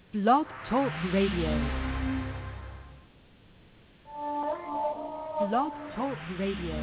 Blog Talk Radio. Blog Talk Radio.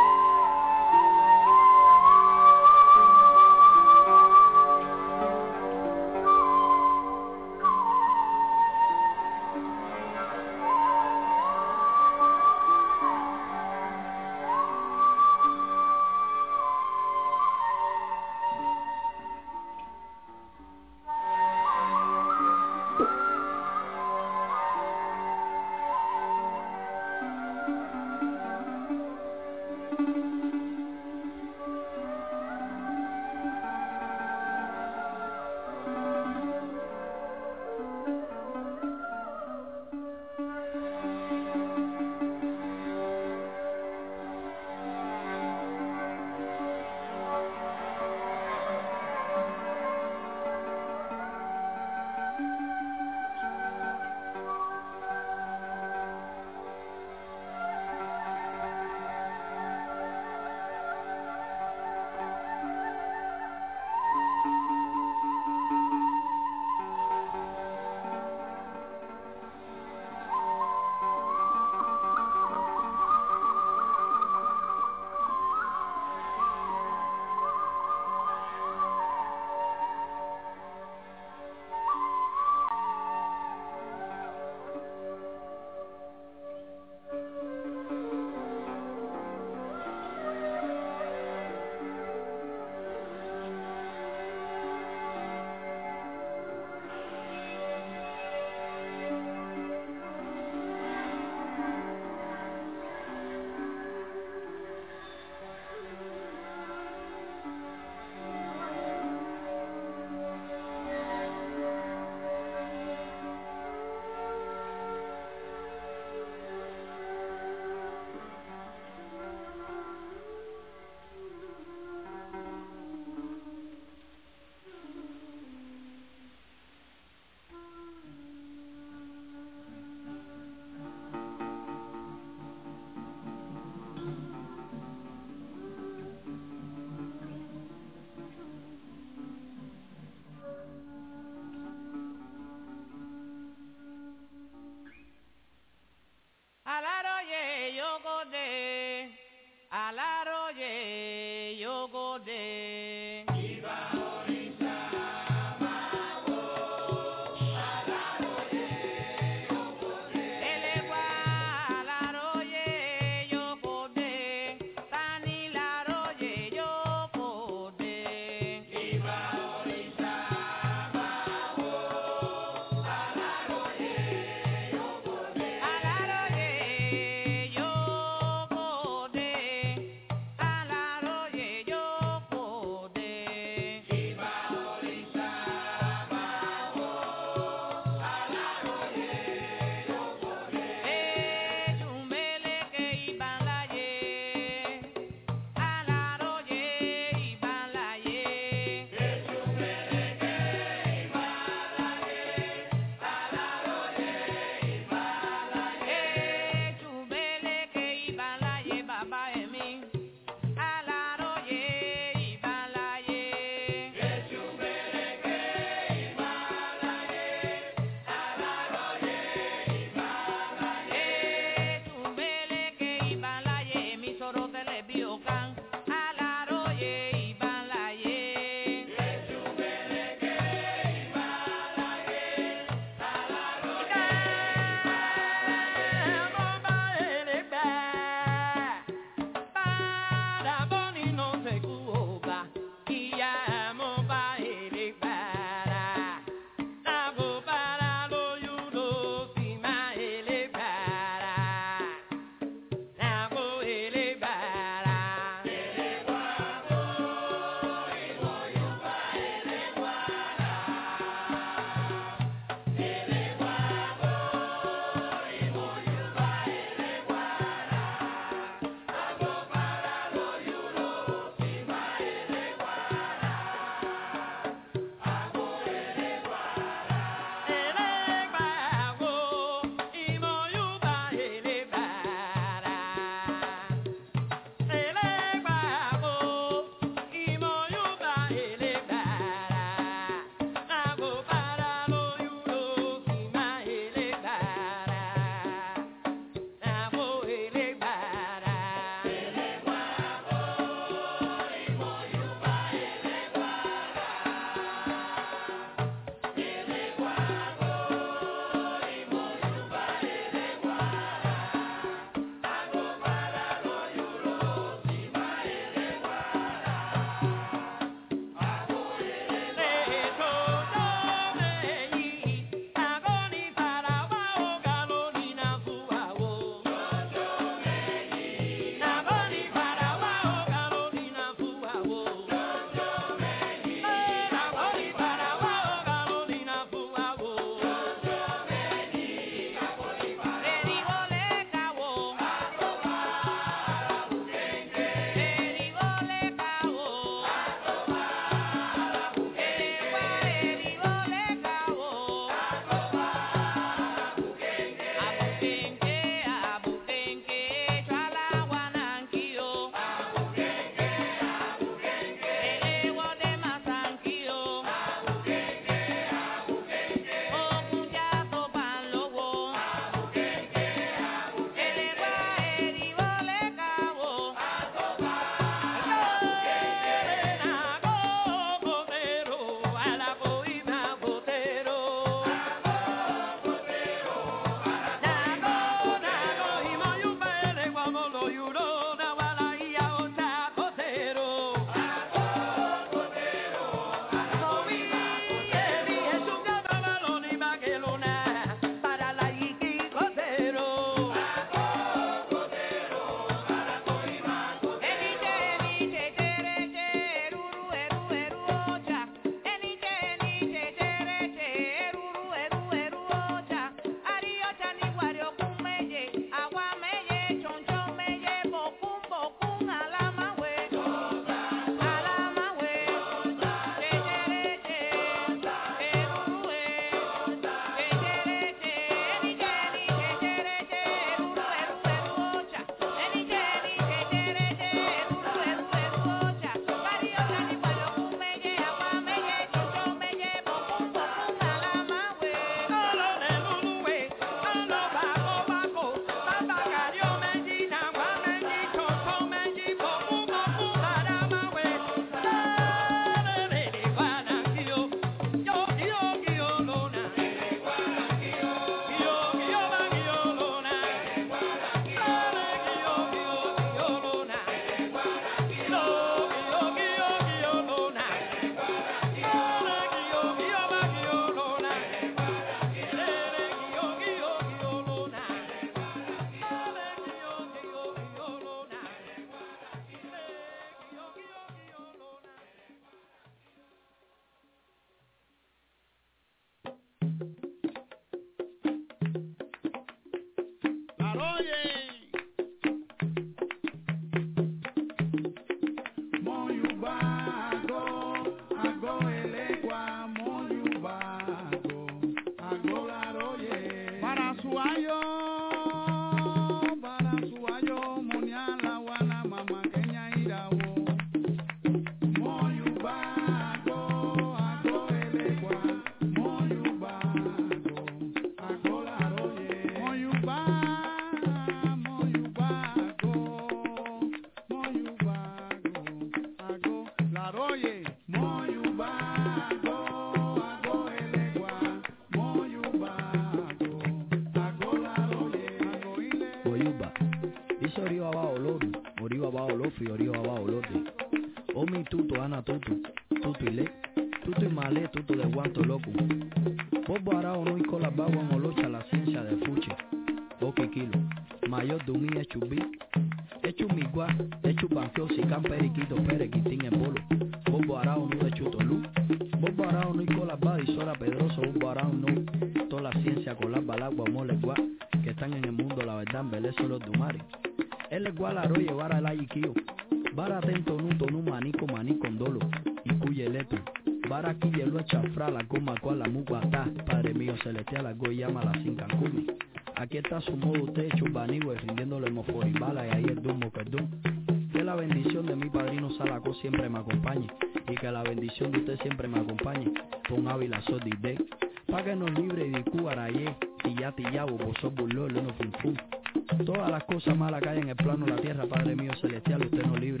se orió abajo loru, orió abajo lofi, orió abajo lote. Omi tuto ana tutu, tutu ile, tutu y male, tutu de guanto loco. Bobo arao no y cola bagua en olocha la ciencia de fuchi. Oki kilo, mayor de un chubi, hecho migua, hecho banqueo si can periquito, perequitín en bolo. Bobo arao no de chutolú. Bobo arao no y cola badi, sola pedroso, bobo arao no. Toda la ciencia con las balagua, mole gua, que están en el mundo, la verdad, en Belé son los dumari. Él es igual a roye, vara el ayiquío. Vara atento nu manico dolo. Y cuyeleto. Vara aquí hielo chafra la goma cual la muguatá. Padre mío celestial, la go llama la sin cancumi. Aquí está su modo techo, banigüe, rindiéndole moforibala y ahí el dumo, perdón. Que la bendición de mi padrino Salaco siempre me acompañe. Y que la bendición de usted siempre me acompañe. Con Ávila Sodide. Pa' que nos libre de Cubarayé. Tillabo, vos burló, no finfú. Todas las cosas malas que hay en el plano de la tierra, Padre mío celestial, usted nos libre.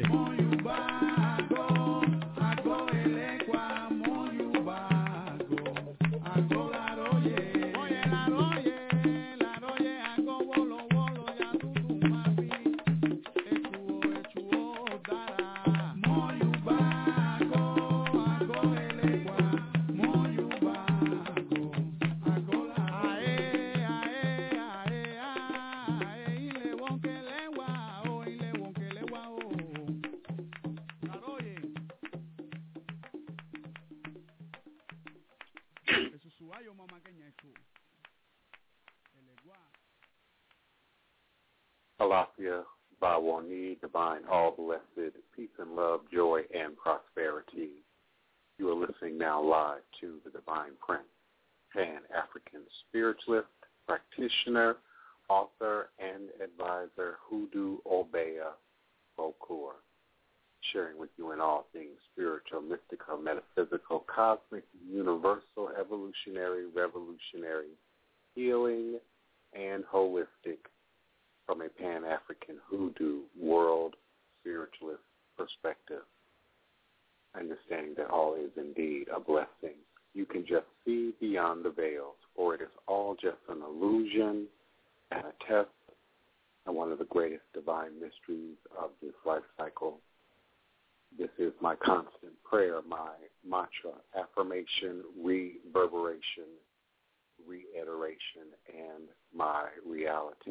Alafia, Bawani, divine, all blessed, peace and love, joy and prosperity. You are listening now live to the Divine Prince, Pan-African spiritualist, practitioner, author, and advisor, Hoodoo Obeah Bokur, sharing with you in all things spiritual, mystical, metaphysical, cosmic, universal, evolutionary, revolutionary, healing, and holistic, from a Pan-African hoodoo world spiritualist perspective, understanding that all is indeed a blessing. You can just see beyond the veils, for it is all just an illusion and a test, and one of the greatest divine mysteries of this life cycle. This is my constant prayer, my mantra, affirmation, reverberation, reiteration, and my reality.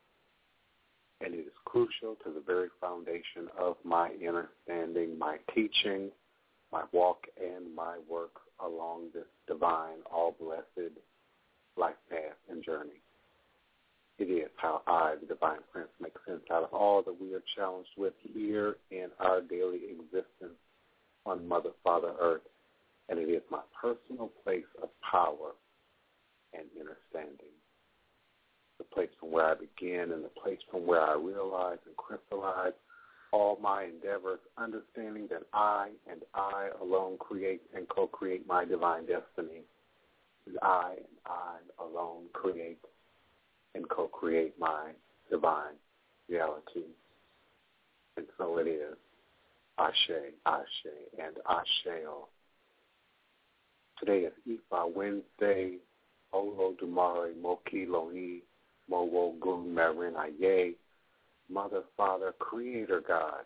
And it is crucial to the very foundation of my understanding, my teaching, my walk, and my work along this divine, all-blessed life path and journey. It is how I, the Divine Prince, make sense out of all that we are challenged with here in our daily existence on Mother, Father, Earth. And it is my personal place of power and understanding. The place from where I begin and the place from where I realize and crystallize all my endeavors, understanding that I and I alone create and co-create my divine destiny. And I alone create and co-create my divine reality. And so it is. Ashe, Ashe, and Asheo. Today is Ifa Wednesday, Olo Dumare, Moki Lohi, Mowo Gun Marin Aye, Mother, Father, Creator God.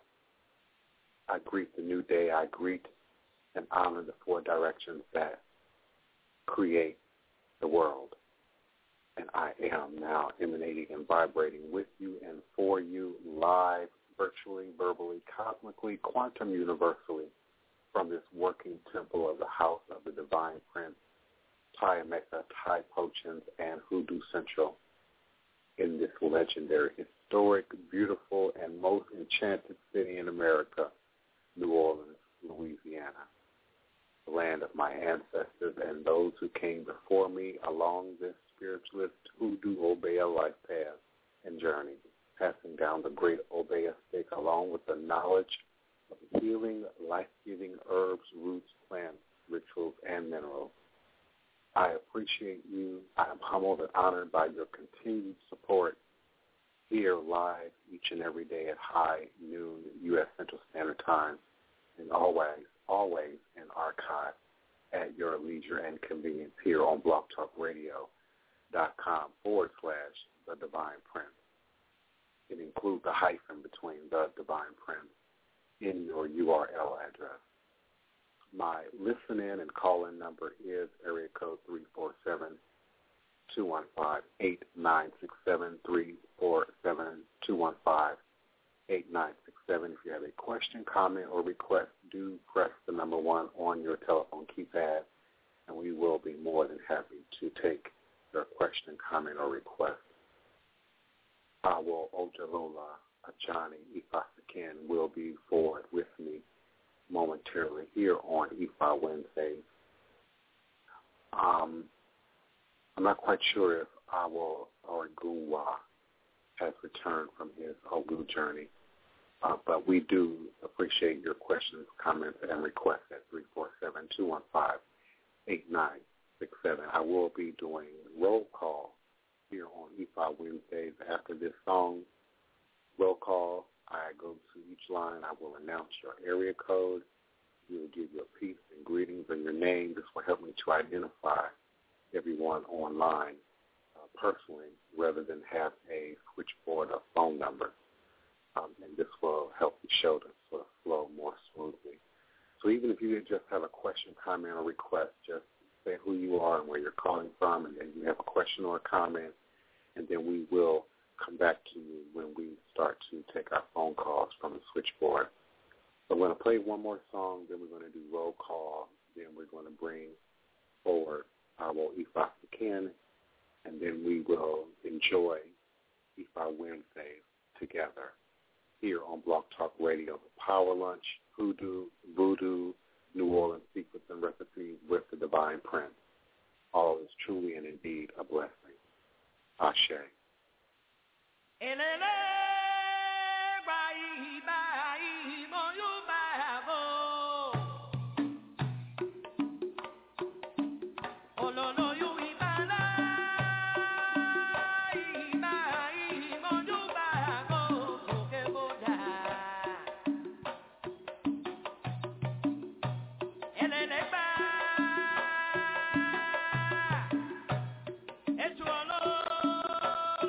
I greet the new day. I greet and honor the four directions that create the world. And I am now emanating and vibrating with you and for you live, virtually, verbally, cosmically, quantum universally from this working temple of the House of the Divine Prince, Tiameka, Tai Pochins, and Hoodoo Central in this legendary, historic, beautiful, and most enchanted city in America, New Orleans, Louisiana, the land of my ancestors and those who came before me along this spiritualist Hoodoo Obeah life path and journey, passing down the great Obeah stick along with the knowledge of healing, life-giving herbs, roots, plants, rituals, and minerals. I appreciate you. I am humbled and honored by your continued support here live each and every day at high noon U.S. Central Standard Time, and always in archive at your leisure and convenience here on blogtalkradio.com /The Divine Prince. Getting include the hyphen between the Divine Prince in your URL address. My listen-in and call-in number is area code 347-215-8967, 347-215-8967. If you have a question, comment, or request, do press the number 1 on your telephone keypad, and we will be more than happy to take your question, comment, or request. Awo Ojalola Ajani Ifasaken will be forward with me momentarily here on IFA Wednesdays. I'm not quite sure if Awo Ogunwa has returned from his Ogu journey, but we do appreciate your questions, comments, and requests at 347-215-8967. I will be doing roll call here on IFA Wednesdays after this song. Roll call, I go to each line. I will announce your area code. We will give you a peace and greetings and your name. This will help me to identify everyone online personally rather than have a switchboard or phone number. And this will help the show to sort of flow more smoothly. So even if you just have a question, comment, or request, just say who you are and where you're calling from, and then you have a question or a comment, and then we will come back to you when we start to take our phone calls from the switchboard. So I'm going to play one more song, then we're going to do roll call, then we're going to bring forward our Ifa Ken, and then we will enjoy Ifa Wednesdays together here on Blog Talk Radio, the Power Lunch, Hoodoo, Voodoo, New Orleans Secrets and Recipes with the Divine Prince. All is truly and indeed a blessing. Ashe. It's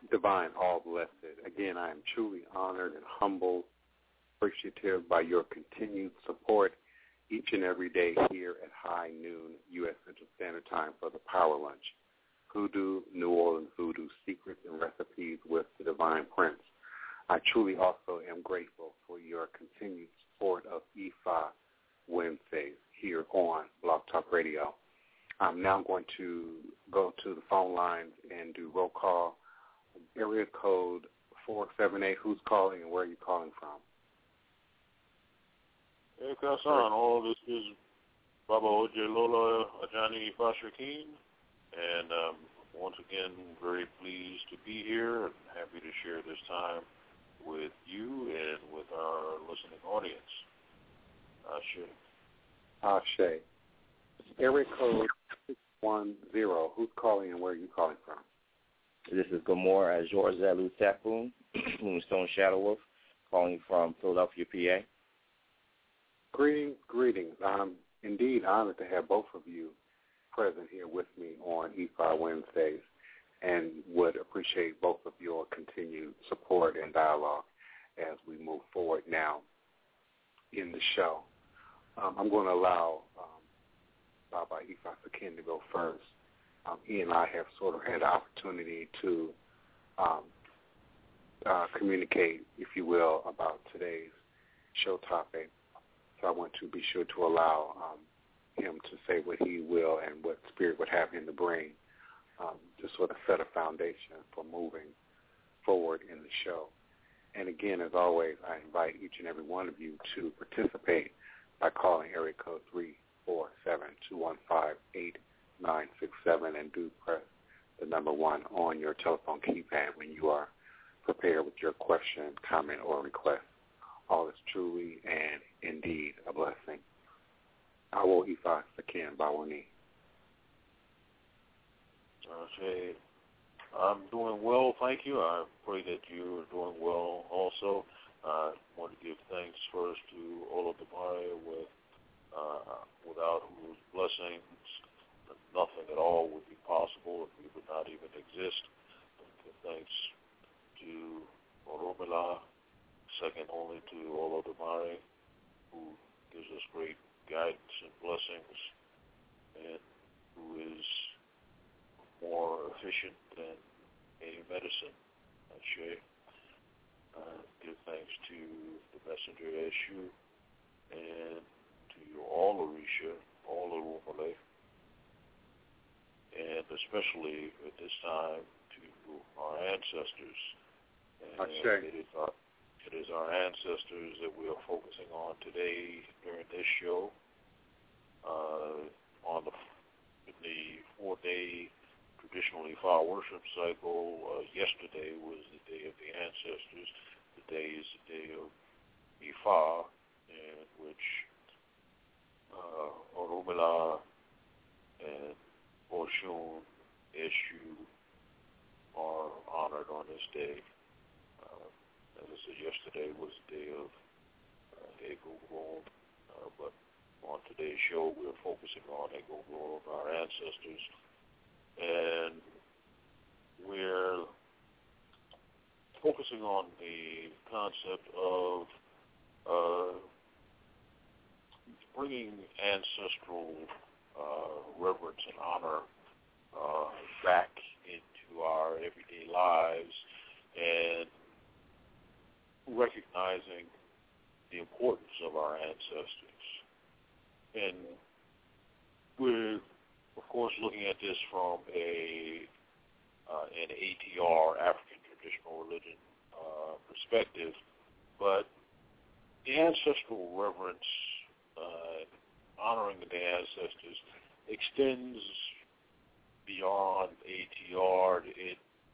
Divine All Blessed. Again, I am truly honored and humbled, appreciative by your continued support each and every day here at high noon U.S. Central Standard Time for the Power Lunch. Hoodoo, New Orleans Voodoo, Secrets and Recipes with the Divine Prince. I truly also am grateful for your continued support of EFI Wednesdays here on Blog Talk Radio. I'm now going to go to the phone lines and do roll call. Area code 478. Who's calling and where are you calling from? Hey, Kassan. All this is Baba Ojelola Ajani Fashakin. And once again, very pleased to be here and happy to share this time with you and with our listening audience. Ashe. Area code 610. Who's calling and where are you calling from? This is Gomor Azor Zelu Tafoon, Moonstone Shadow Wolf, calling from Philadelphia, PA. Greetings. I'm indeed honored to have both of you present here with me on EFI Wednesdays and would appreciate both of your continued support and dialogue as we move forward now in the show. I'm going to allow Baba Ifa Sakin to go first. He and I have sort of had the opportunity to communicate, if you will, about today's show topic. So I want to be sure to allow him to say what he will and what Spirit would have him to bring to sort of set a foundation for moving forward in the show. And again, as always, I invite each and every one of you to participate by calling area code 347-215-8967 and do press the number 1 on your telephone keypad when you are prepared with your question, comment, or request. All is truly and indeed a blessing. Awo Ifa Sakin Bawani. Okay. I'm doing well, thank you. I pray that you are doing well also. I want to give thanks first to Olodumare without whose blessings nothing at all would be possible if we would not even exist. Give thanks to Oromila, second only to Olodumare, who gives us great guidance and blessings, and who is more efficient than any medicine. Give thanks to the messenger Eshu and to all Orisha, all Oromale, and especially at this time to our ancestors. And it is our ancestors that we are focusing on today during this show. In the 4-day traditional Ifa worship cycle, yesterday was the Day of the Ancestors. Today is the Day of Ifa, in which Oromila and Oshun, Eshu are honored on this day. As I said, yesterday was the day of Ego Grove, but on today's show we're focusing on Ego Grove, our ancestors, and we're focusing on the concept of bringing ancestral reverence and honor back into our everyday lives and recognizing the importance of our ancestors. And we're, of course, looking at this from an ATR, African Traditional Religion, perspective, but the ancestral reverence, honoring the ancestors, extends beyond ATR. It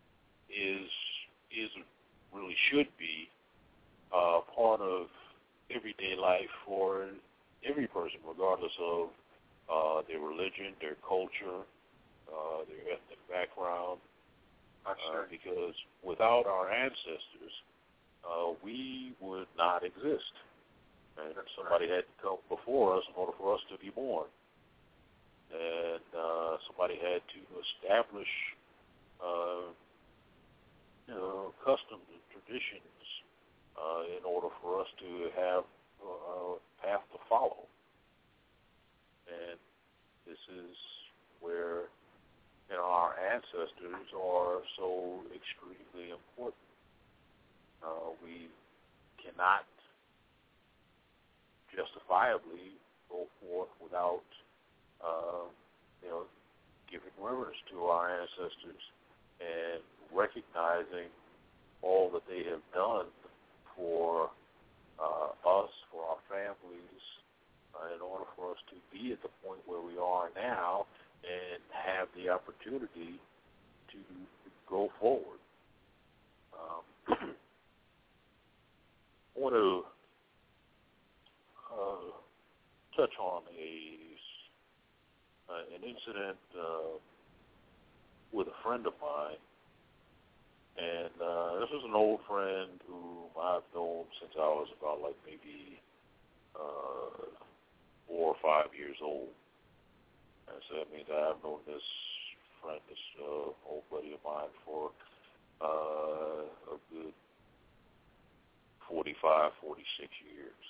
really should be part of everyday life for every person, regardless of their religion, their culture, their ethnic background. Because without our ancestors, we would not exist. And somebody had to come before us in order for us to be born. And somebody had to establish customs and traditions in order for us to have a path to follow. And this is where our ancestors are so extremely important. We cannot justifiably go forth without, giving reverence to our ancestors and recognizing all that they have done for us, for our families, in order for us to be at the point where we are now and have the opportunity to go forward. I want to touch on an incident with a friend of mine. And this is an old friend who I've known since I was about maybe 4 or 5 years old. And so that means I've known this friend, this old buddy of mine, for a good 45, 46 years.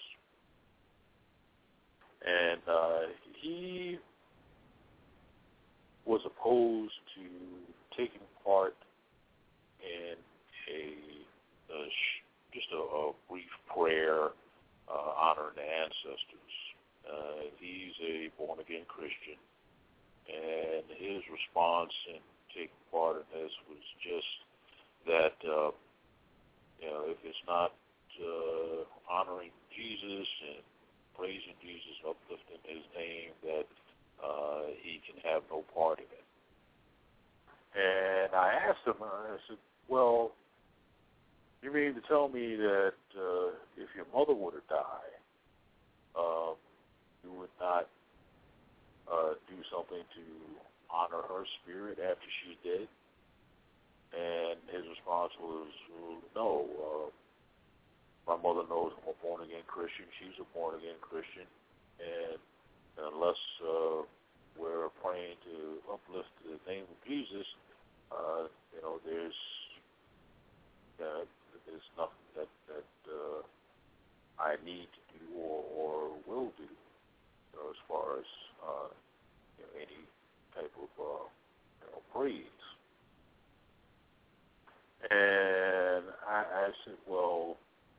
And he was opposed to taking part in just a brief prayer honoring the ancestors. He's a born-again Christian, and his response in taking part in this was just that, if it's not honoring Jesus and praising Jesus, uplifting his name, that he can have no part in it. And I asked him, I said, well, you mean to tell me that if your mother were to die, you would not do something to honor her spirit after she's dead? And his response was, no. My mother knows I'm a born-again Christian. She's a born-again Christian. And unless we're praying to uplift the name of Jesus, there's nothing that I need to do or will do as far as any type of praise. And I said, well,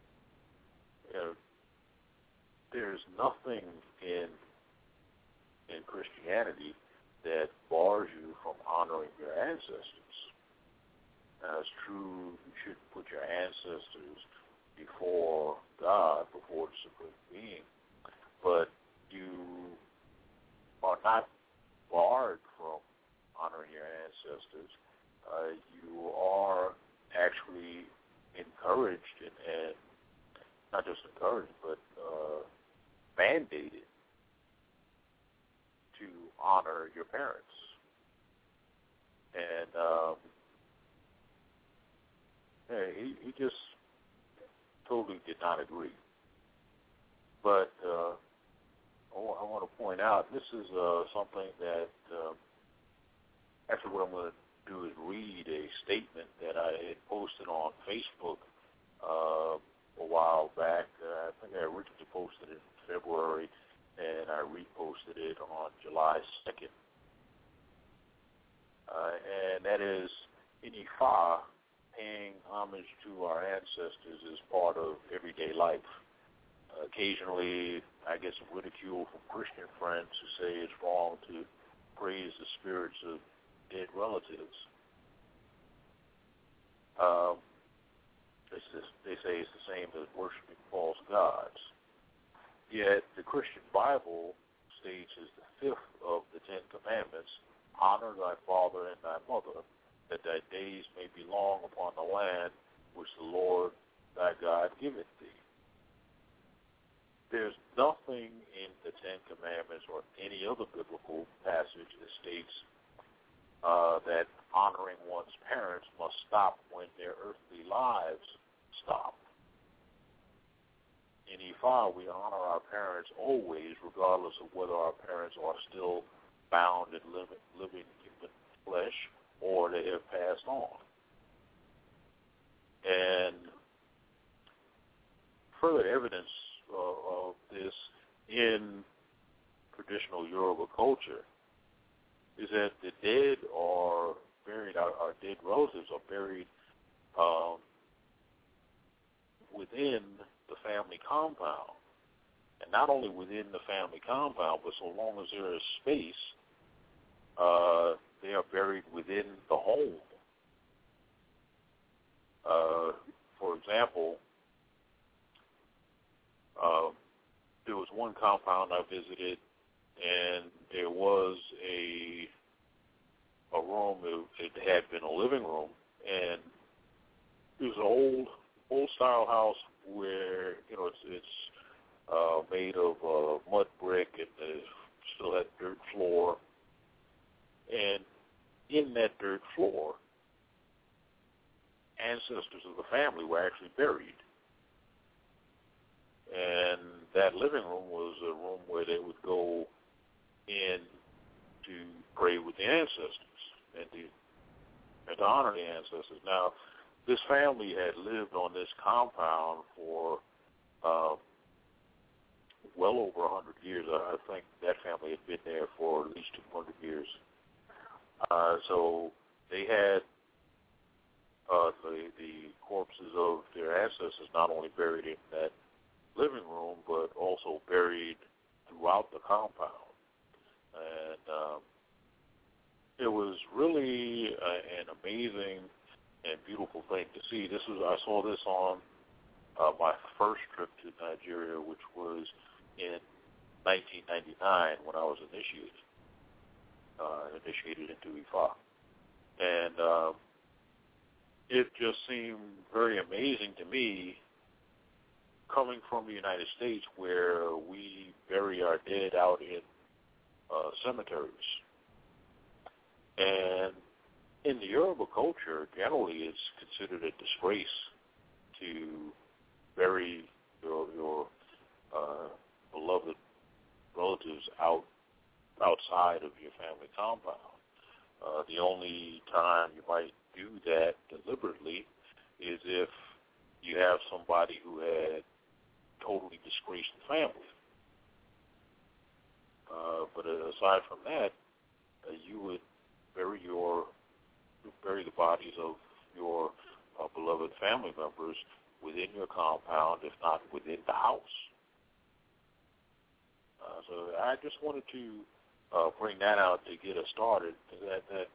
there's nothing in Christianity that bars you from honoring your ancestors. Now, it's true you should put your ancestors before God, before the Supreme Being, but you are not barred from honoring your ancestors. You are actually encouraged and not just encouraged, but mandated to honor your parents. And he just totally did not agree. But I want to point out, this is something that actually what I'm going to do is read a statement that I had posted on Facebook a while back. I think I originally posted it in February, and I reposted it on July 2nd. And that is, Ifa, paying homage to our ancestors, is part of everyday life. Occasionally, I get some ridicule from Christian friends who say it's wrong to praise the spirits of dead relatives. They say it's the same as worshiping false gods. Yet the Christian Bible states as the fifth of the Ten Commandments, honor thy father and thy mother, that thy days may be long upon the land which the Lord thy God giveth thee. There's nothing in the Ten Commandments or any other biblical passage that states that honoring one's parents must stop when their earthly lives stop. In Ifa, we honor our parents always, regardless of whether our parents are still bound in living human flesh or they have passed on. And further evidence of this in traditional Yoruba culture is that the dead are buried, our dead relatives are buried within the family compound. And not only within the family compound, but so long as there is space, they are buried within the home. For example, there was one compound I visited, and there was a room. It had been a living room, and it was an old style house where it's made of mud brick and still had dirt floor. And in that dirt floor, ancestors of the family were actually buried. And that living room was a room where they would go in to pray with the ancestors and to honor the ancestors. Now, this family had lived on this compound for well over 100 years. I think that family had been there for at least 200 years. So they had the corpses of their ancestors not only buried in that living room, but also buried throughout the compound. And it was really an amazing and beautiful thing to see. I saw this on my first trip to Nigeria, which was in 1999 when I was initiated into Ifa. And it just seemed very amazing to me, coming from the United States, where we bury our dead out in cemeteries. And in the Yoruba culture, generally it's considered a disgrace to bury your beloved relatives outside of your family compound. The only time you might do that deliberately is if you have somebody who had totally disgraced the family. But aside from that, you would bury the bodies of your beloved family members within your compound, if not within the house. So I just wanted to bring that out to get us started, that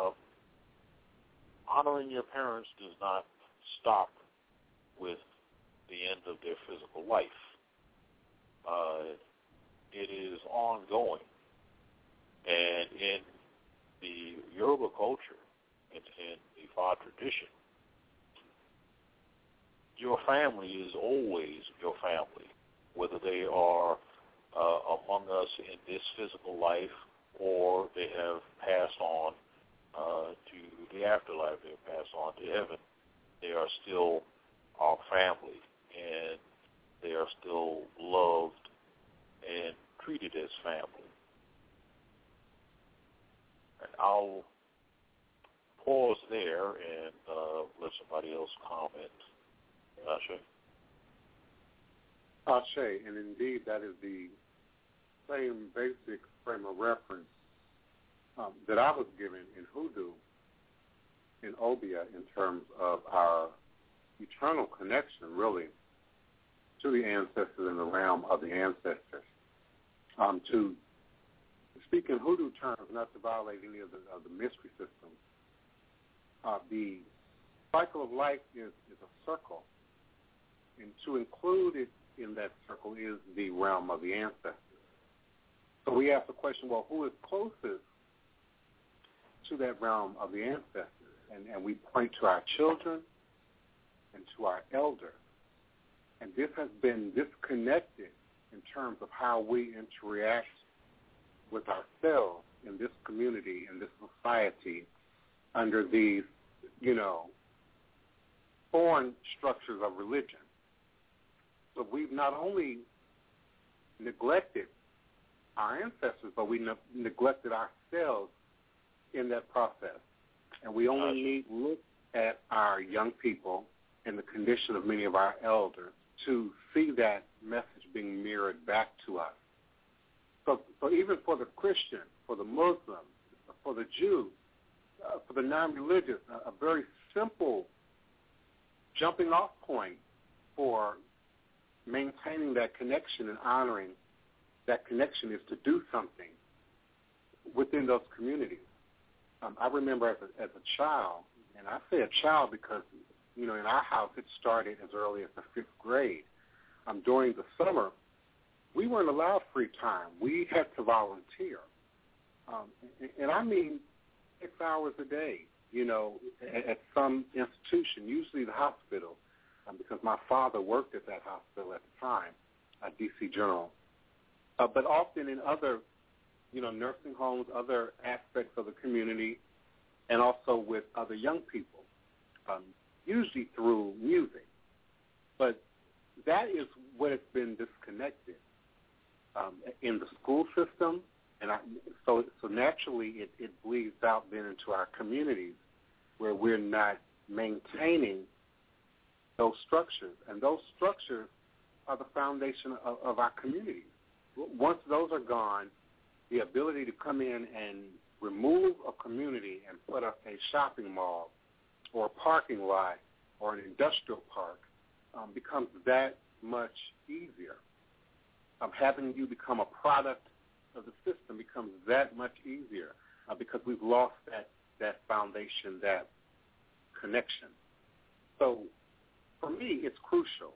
honoring your parents does not stop with the end of their physical life. It is ongoing. And in the Yoruba culture, in the Ifa tradition, your family is always your family, whether they are among us in this physical life or they have passed on to the afterlife, they have passed on to heaven. They are still our family, and they are still loved and treated as family. And I'll pause there and let somebody else comment. Ashe, and indeed that is the same basic frame of reference that I was given in Hoodoo, in Obia, in terms of our eternal connection, really, to the ancestors in the realm of the ancestors. To speak in Hoodoo terms, not to violate any of the mystery systems, the cycle of life is a circle, and to include it in that circle is the realm of the ancestors. So we ask the question, well, who is closest to that realm of the ancestors? And we point to our children and to our elders. And this has been disconnected in terms of how we interact with ourselves in this community, in this society, under these, foreign structures of religion. So we've not only neglected our ancestors, but we neglected ourselves in that process. And we only need to look at our young people and the condition of many of our elders to see that message being mirrored back to us. So even for the Christian, for the Muslim, for the Jew, for the non-religious, a very simple jumping off point for maintaining that connection and honoring that connection is to do something within those communities. I remember as a child, and I say a child because, in our house it started as early as the 5th grade. During the summer, we weren't allowed free time. We had to volunteer. And I mean 6 hours a day, at some institution, usually the hospital, because my father worked at that hospital at the time, at DC General. But often in other, nursing homes, other aspects of the community, and also with other young people, usually through music. But that is what has been disconnected in the school system, and so naturally it bleeds out then into our communities where we're not maintaining those structures, and those structures are the foundation of our communities. Once those are gone, the ability to come in and remove a community and put up a shopping mall or a parking lot or an industrial park becomes that much easier. Having you become a product of the system becomes that much easier because we've lost that foundation, that connection. So for me, it's crucial.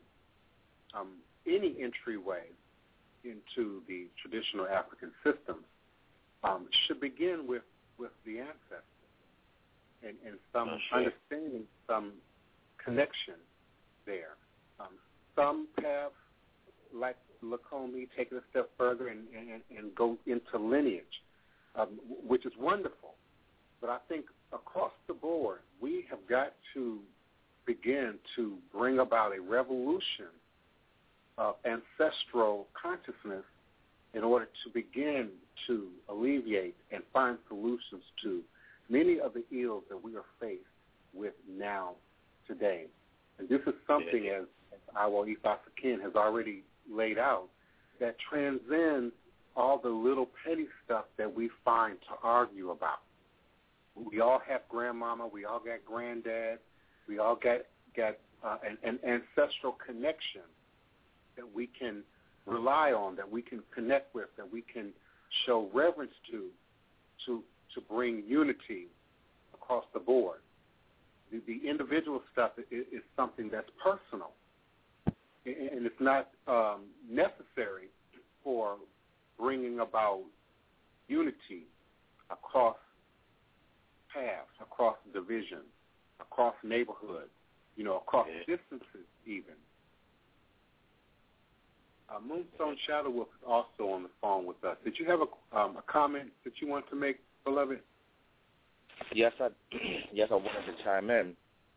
Any entryway into the traditional African systems should begin with the ancestors and some understanding, some connection there. Some paths, like Lakomi, take it a step further and go into lineage, which is wonderful. But I think across the board, we have got to begin to bring about a revolution of ancestral consciousness in order to begin to alleviate and find solutions to many of the ills that we are faced with now, today. And this is something, as Awo Ifa Sakin has already laid out, that transcends all the little petty stuff that we find to argue about. We all have grandmama, we all got granddad, we all got an ancestral connection that we can rely on, that we can connect with, that we can show reverence to bring unity across the board. The individual stuff is something that's personal, and it's not necessary for bringing about unity across paths, across divisions, across neighborhoods, across distances even. Moonstone Shadow Wolf is also on the phone with us. Did you have a comment that you want to make, beloved? Yes, I wanted to chime in.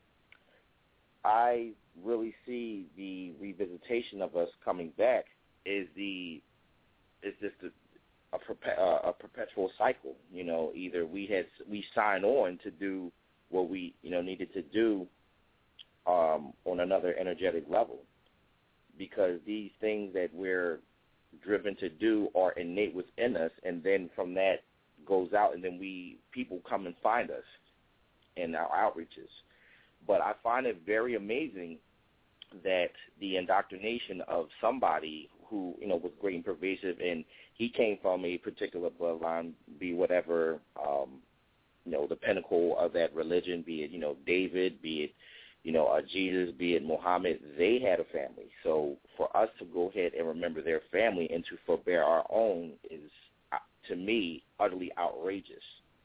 I really see the revisitation of us coming back is just a perpetual cycle. Either we sign on to do what we needed to do on another energetic level, because these things that we're driven to do are innate within us, and then from that goes out, and then people come and find us in our outreaches. But I find it very amazing that the indoctrination of somebody who, was great and pervasive, and he came from a particular bloodline, be whatever, the pinnacle of that religion, be it, David, be it, Jesus, be it Muhammad, they had a family. So for us to go ahead and remember their family and to forbear our own is, to me, utterly outrageous.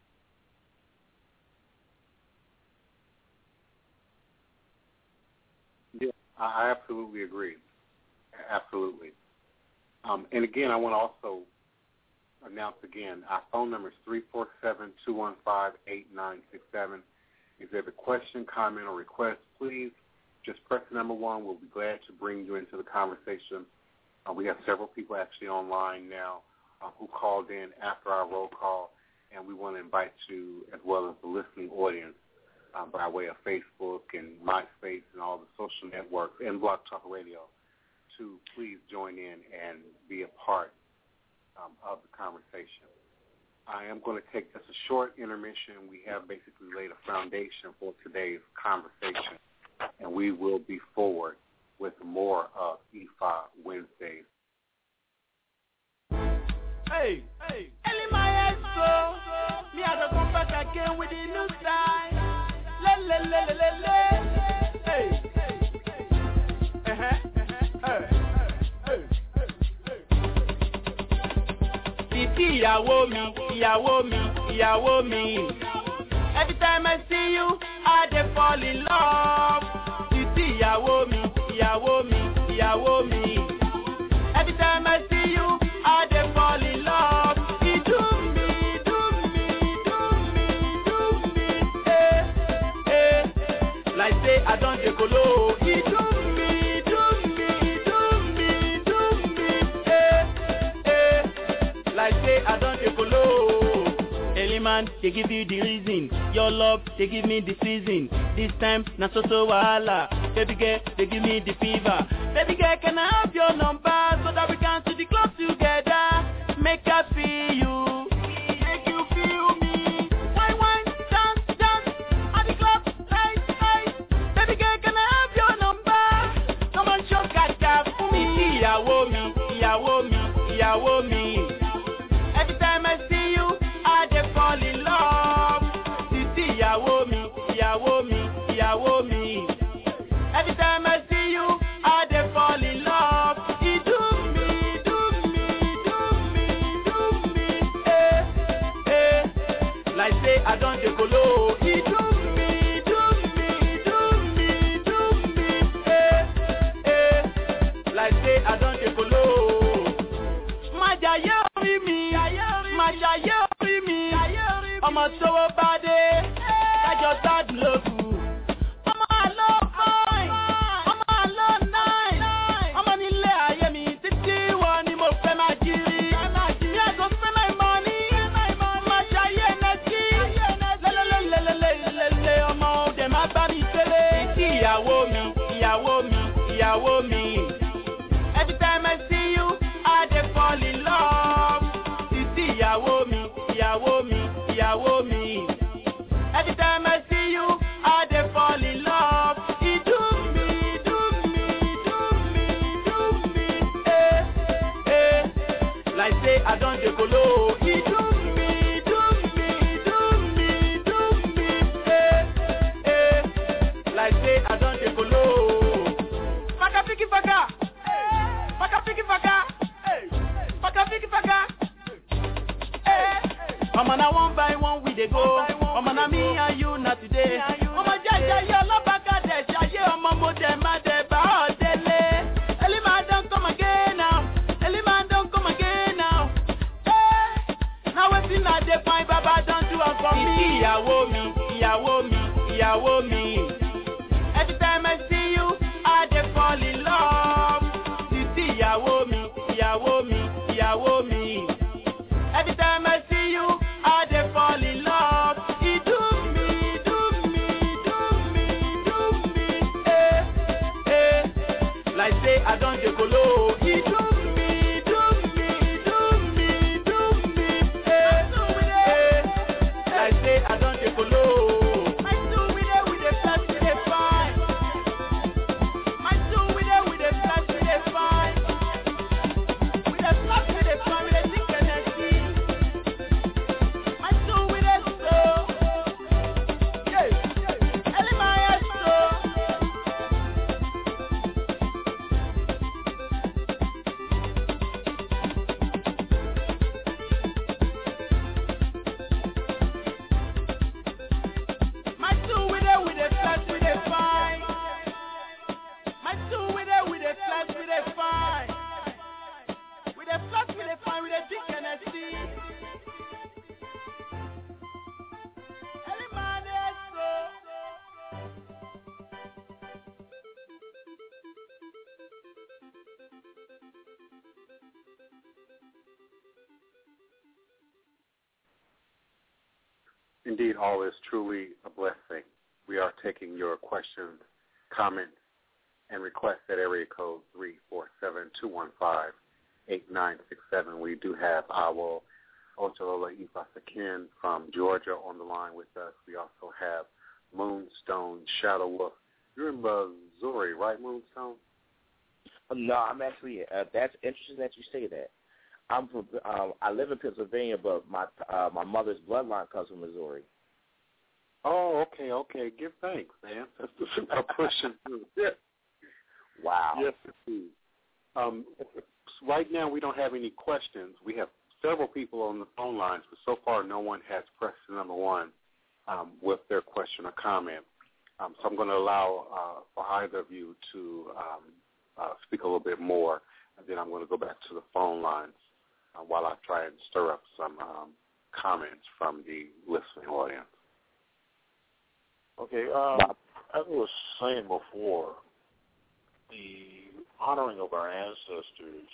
Yeah, I absolutely agree. Absolutely. And again, I want to also announce again, our phone number is 347-215-8967. If you have a question, comment, or request, please just press the number 1. We'll be glad to bring you into the conversation. We have several people actually online now who called in after our roll call, and we want to invite you, as well as the listening audience, by way of Facebook and MySpace and all the social networks and Blog Talk Radio to please join in and be a part of the conversation. I am going to take just a short intermission. We have basically laid a foundation for today's conversation, and we will be forward with more of IFA Wednesdays. Hey, Eli Maestro, me as I come back again with the new style. Hey, Titi, ìyàwó mi. Every time I see you, I dey fall in love. Titi, ìyàwó mi. Every time I see you, I dey fall in love. You do me, like say I don't dey kolo. You do me, like say I don't dey kolo. Eliman, they give you the reason. Your love, they give me the season. This time, na so wahala. Baby girl, they give me the fever. Baby girl, can I have your number so that we can see the club together? Make I feel you, make you feel me. Wine, dance, at the club, nice. Baby girl, can I have your number? Come on, show kaka for me. Ìyàwó mi. Every time I see you, I dey fall in love. Titi, ìyàwó mi. Every time I see you, I dey fall in love. You do me, like say I don't dey kolo. You do me, like say I don't dey kolo. Májàyé orí mi, ọmọ tówó bá dé, kájọ sádùn lókù. Ọmọ àlọ́ fine, ọmọ àlọ́ nice, ọmọ nílé ayé mi títí wọ ni mo fẹ́ máa jírí. Mi àgọ́ fẹ́ my money, máa ṣayé ẹnẹ́tí, lẹ́lẹ́lẹ́lẹ́lẹ́lẹ́lẹ́ ọmọ òde má bá mi tẹ́lẹ̀. Títí ìyàwó mi. Every time I see you, I dey fall in love. Títí ìyàwó mi. Every time I see you, I dey fall in love. You do me, like say I don't dey kolo. You do me, like say I don't dey kolo. Faka fiki faka. Mama na one by one we dey go. Mama na me and you na today. Mama jaja yo lobaka de jaye omo mo de ma de ba odele. Elima don't come again now. Now wetin I dey find Baba don't do am for me. Ìyàwó mi. Every time I see you, I dey fall in love. Titi ìyàwó mi. Every time I see you, I dey fall in love. You do me, like say I don't dey kolo. You do me, like say I don't dey kolo. My two with the flash we dey find. My two with the flash we dey find. With the flash we dey find, with the thick energy. My two with the soul. Yeah, Eli Maestro. My two with the flash we dey find. My two with the flash we dey find. With the flash we dey find, with the thick energy. Eli Maestro. Indeed, all is truly a blessing taking your questions, comments, and requests at area code 347-215-8967. We do have our Otalola Ifasakin from Georgia on the line with us. We also have Moonstone Shadow Wolf. You're in Missouri, right, Moonstone? No, I'm actually. That's interesting that you say that. I'm from. I live in Pennsylvania, but my mother's bloodline comes from Missouri. Oh, okay. Give thanks, man. That's a pushing through. Yeah. Wow. Yes, indeed. Right now, we don't have any questions. We have several people on the phone lines, but so far, no one has pressed number one with their question or comment. So I'm going to allow for either of you to speak a little bit more, and then I'm going to go back to the phone lines while I try and stir up some comments from the listening audience. Okay. As I was saying before, the honoring of our ancestors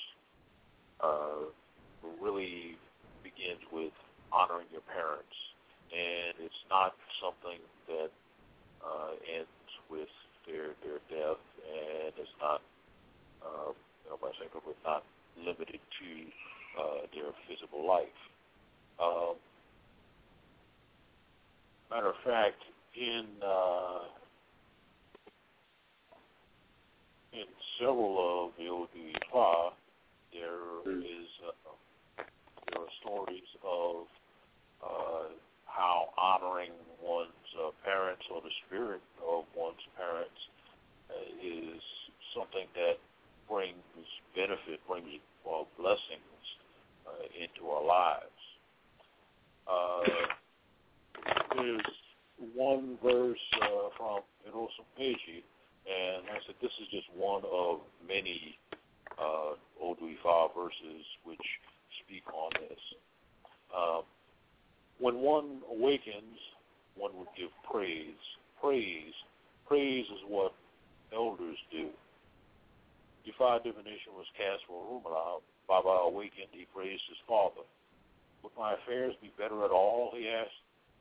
really begins with honoring your parents, and it's not something that ends with their death, and it's not, not limited to their physical life. Matter of fact, in several of the Odu Ifa, there are stories of how honoring one's parents or the spirit of one's parents is something that brings benefit, brings blessings into our lives. There's one verse from Erosom Peji, and I said this is just one of many Odu Ifa verses which speak on this. When one awakens, one would give praise. Praise is what elders do. Ifa divination was cast for Rumala. Baba awakened, he praised his father. Would my affairs be better at all, he asked.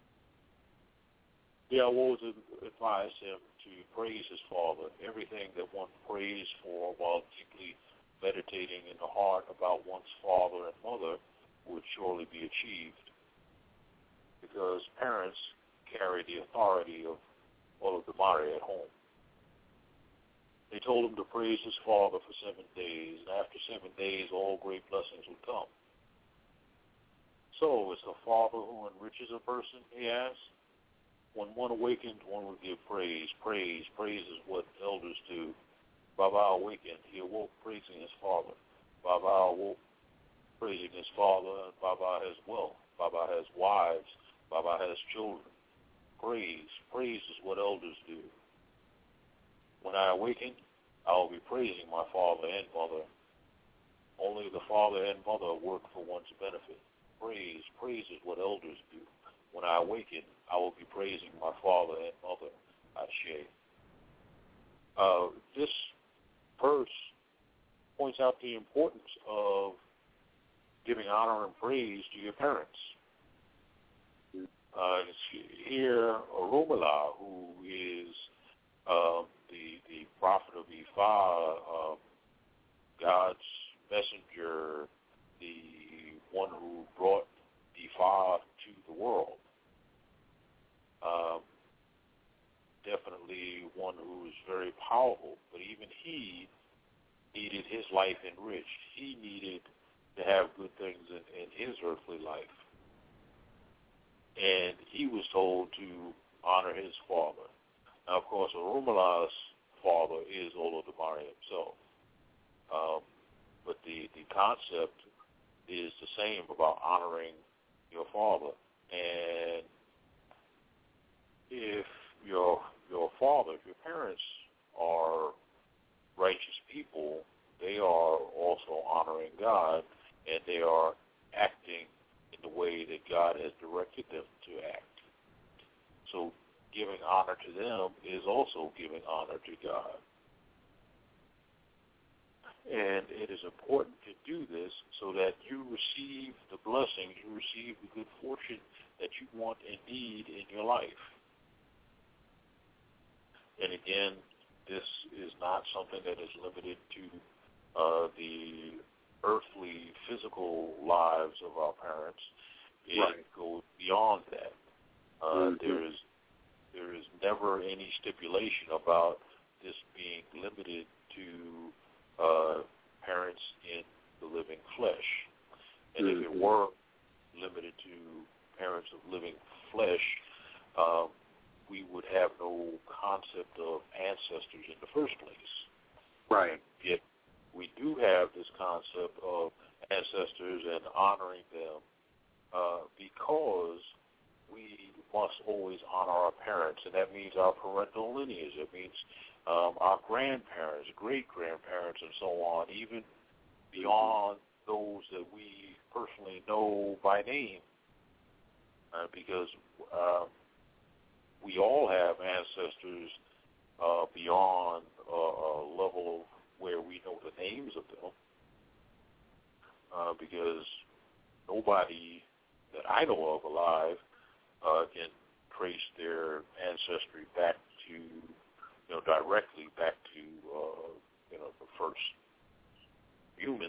The Awods advised him to praise his father. Everything that one prays for while deeply meditating in the heart about one's father and mother would surely be achieved, because parents carry the authority of all of the Mare at home. They told him to praise his father for 7 days, and after 7 days, all great blessings would come. So, is the father who enriches a person, he asked? When one awakened, one would give praise. Praise is what elders do. Baba awakened, he awoke praising his father. Baba awoke praising his father, and Baba has wealth. Baba has wives. Baba has children. Praise is what elders do. When I awaken, I will be praising my father and mother. Only the father and mother work for one's benefit. Praise is what elders do. When I awaken, I will be praising my father and mother. Ashe. This verse points out the importance of giving honor and praise to your parents. Here, Oromala, who is the prophet of Ifa, God's messenger, the one who brought Ifa to the world, definitely one who is very powerful, but even he needed his life enriched. He needed to have good things in his earthly life. And he was told to honor his father. Now, of course, Oromala's father is Olodumare himself. But the concept is the same about honoring your father. And if your father, if your parents are righteous people, they are also honoring God, and they are acting in the way that God has directed them to act. So giving honor to them is also giving honor to God. And it is important to do this so that you receive the blessings, you receive the good fortune that you want and need in your life. And again, this is not something that is limited to the earthly, physical lives of our parents. It goes beyond that. There is never any stipulation about this being limited to parents in the living flesh. And if it were limited to parents of living flesh, we would have no concept of ancestors in the first place. Right. Yet we do have this concept of ancestors and honoring them because we must always honor our parents, and that means our parental lineage. It means our grandparents, great-grandparents, and so on, even beyond those that we personally know by name, because we all have ancestors beyond a level of where we know the names of them, because nobody that I know of alive can trace their ancestry back to, directly back to, the first human.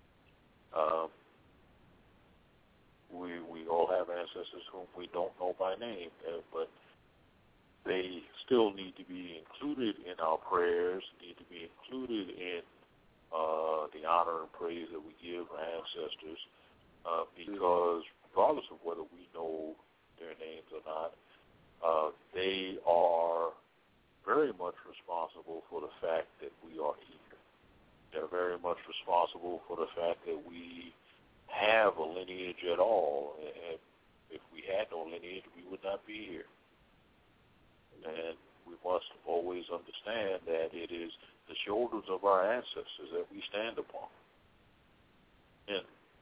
We all have ancestors whom we don't know by name, but they still need to be included in our prayers, need to be included in the honor and praise that we give our ancestors, because regardless of whether we know their names or not, they are very much responsible for the fact that we are here. They're very much responsible for the fact that we have a lineage at all. And if we had no lineage, we would not be here. And we must always understand that it is the shoulders of our ancestors that we stand upon. And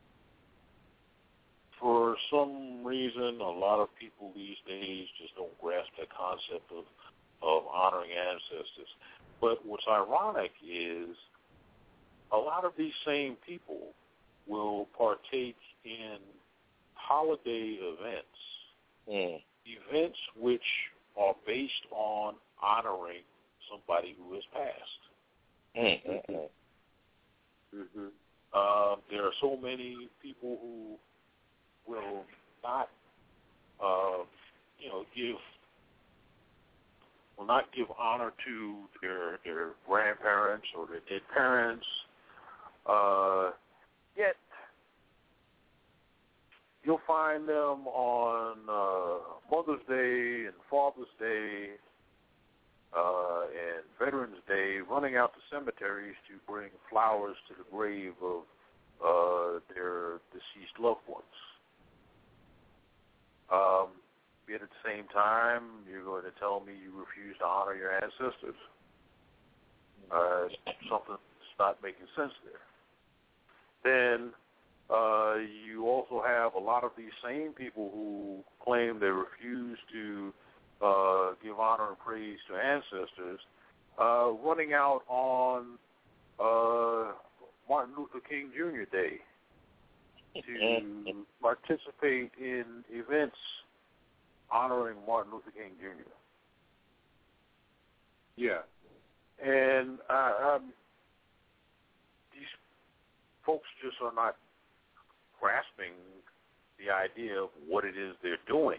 for some reason, a lot of people these days just don't grasp that concept of honoring ancestors. But what's ironic is a lot of these same people will partake in holiday events, events which are based on honoring somebody who has passed. There are so many people who will not, give honor to their grandparents or their dead parents. Yet you'll find them on Mother's Day and Father's Day and Veterans Day running out to cemeteries to bring flowers to the grave of their deceased loved ones. Yet at the same time, you're going to tell me you refuse to honor your ancestors. Something's not making sense there. Then you also have a lot of these same people who claim they refuse to give honor and praise to ancestors, running out on Martin Luther King Jr. Day to participate in events honoring Martin Luther King Jr. Yeah. And these folks just are not grasping the idea of what it is they're doing.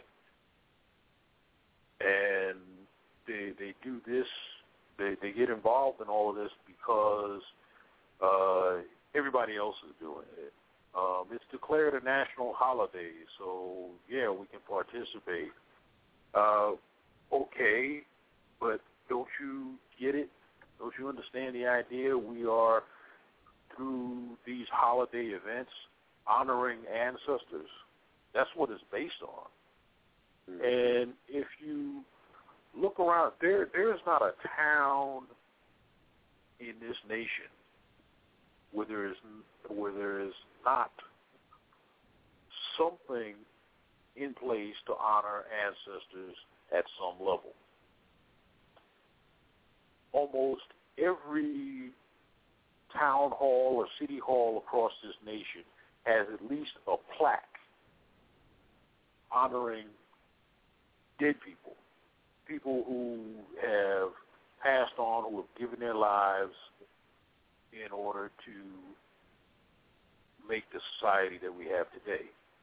And they do this, they get involved in all of this because everybody else is doing it. It's declared a national holiday, so, yeah, we can participate. Okay, but don't you get it? Don't you understand the idea? We are, through these holiday events, honoring ancestors. That's what it's based on. And if you look around, there is not a town in this nation where there is not something in place to honor ancestors at some level. Almost every town hall or city hall across this nation has at least a plaque honoring dead people, people who have lives in order to make the society that we have today.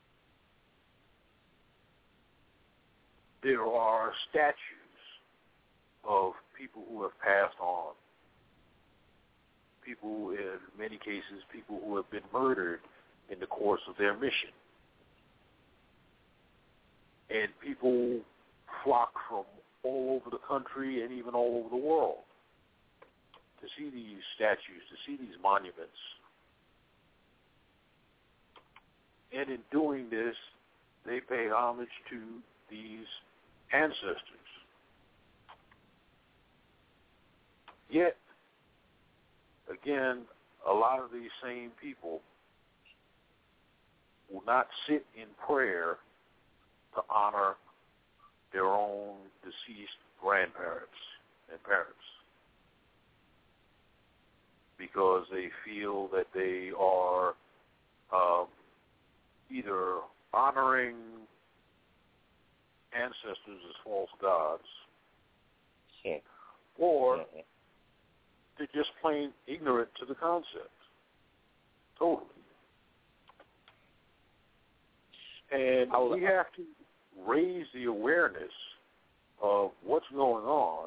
There are statues of people who have passed on, people, in many cases, people who have been murdered in the course of their mission. And people flock from all over the country and even all over the world to see these statues, to see these monuments. And in doing this, they pay homage to these ancestors. Yet, again, a lot of these same people will not sit in prayer to honor their own deceased grandparents and parents, because they feel that they are either honoring ancestors as false gods, or they're just plain ignorant to the concept. Totally. And we have to raise the awareness of what's going on.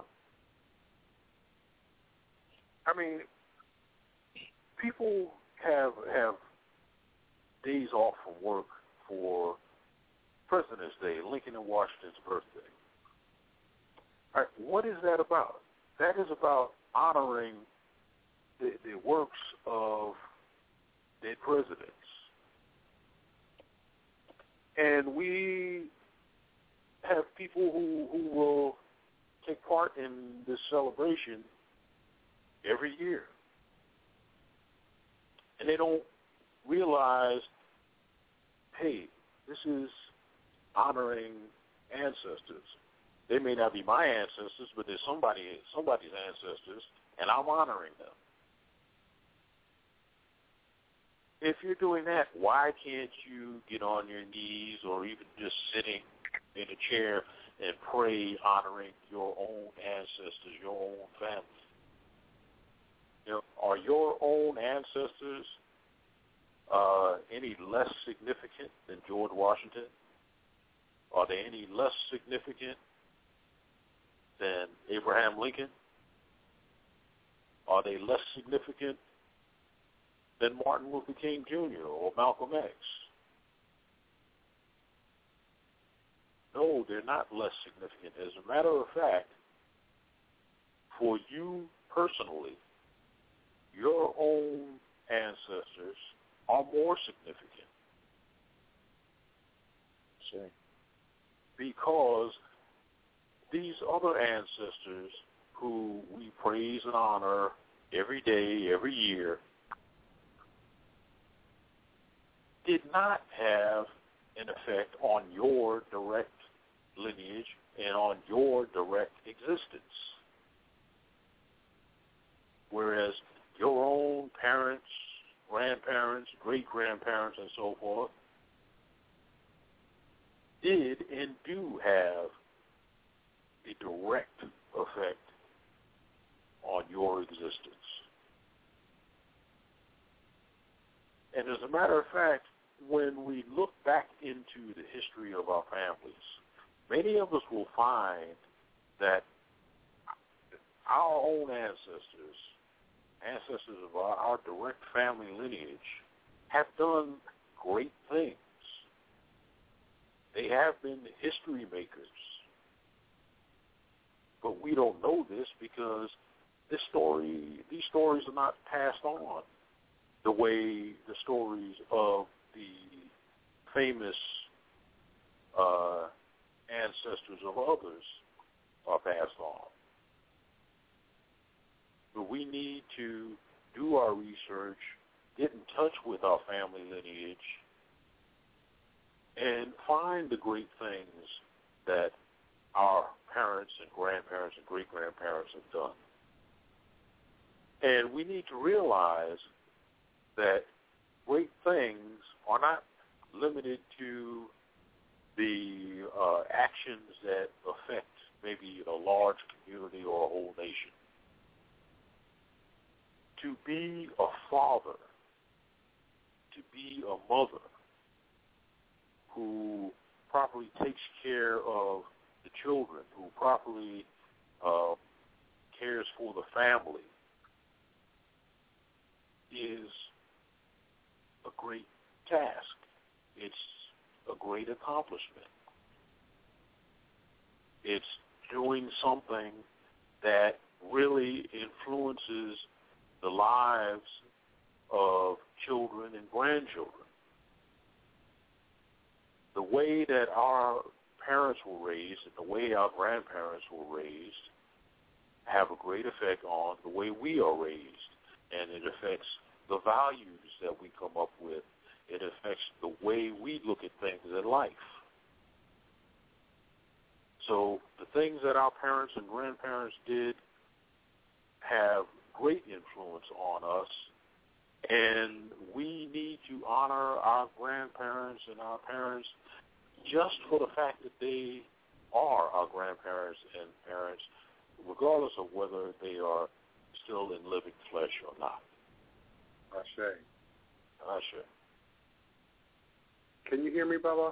I mean, people have days off from work for President's Day, Lincoln and Washington's birthday. All right, what is that about? That is about honoring the works of dead presidents. And we have people who will take part in this celebration every year. And they don't realize, hey, this is honoring ancestors. They may not be my ancestors, but they're somebody's ancestors, and I'm honoring them. If you're doing that, why can't you get on your knees or even just sitting in a chair and pray honoring your own ancestors, your own family? You know, are your own ancestors any less significant than George Washington? Are they any less significant than Abraham Lincoln? Are they less significant than Martin Luther King Jr. or Malcolm X? No, they're not less significant. As a matter of fact, for you personally, your own ancestors are more significant. Sure. Because these other ancestors who we praise and honor every day, every year, did not have an effect on your direct lineage and on your direct existence. Whereas your own parents, grandparents, great-grandparents, and so forth did and do have a direct effect on your existence. And as a matter of fact, when we look back into the history of our families, many of us will find that our own ancestors of our direct family lineage, have done great things. They have been history makers. But we don't know this because these stories are not passed on the way the stories of the famous ancestors of others are passed on. But we need to do our research, get in touch with our family lineage, and find the great things that our parents and grandparents and great-grandparents have done. And we need to realize that great things are not limited to the actions that affect maybe a large community or a whole nation. to be a father, to be a mother who properly takes care of the children, who properly cares for the family, is a great task. It's a great accomplishment. It's doing something that really influences the lives of children and grandchildren. The way that our parents were raised and the way our grandparents were raised have a great effect on the way we are raised, and it affects the values that we come up with. It affects the way we look at things in life. So the things that our parents and grandparents did have great influence on us, and we need to honor our grandparents and our parents just for the fact that they are our grandparents and parents, regardless of whether they are still in living flesh or not. Ashe. Ashe. Can you hear me, Bubba?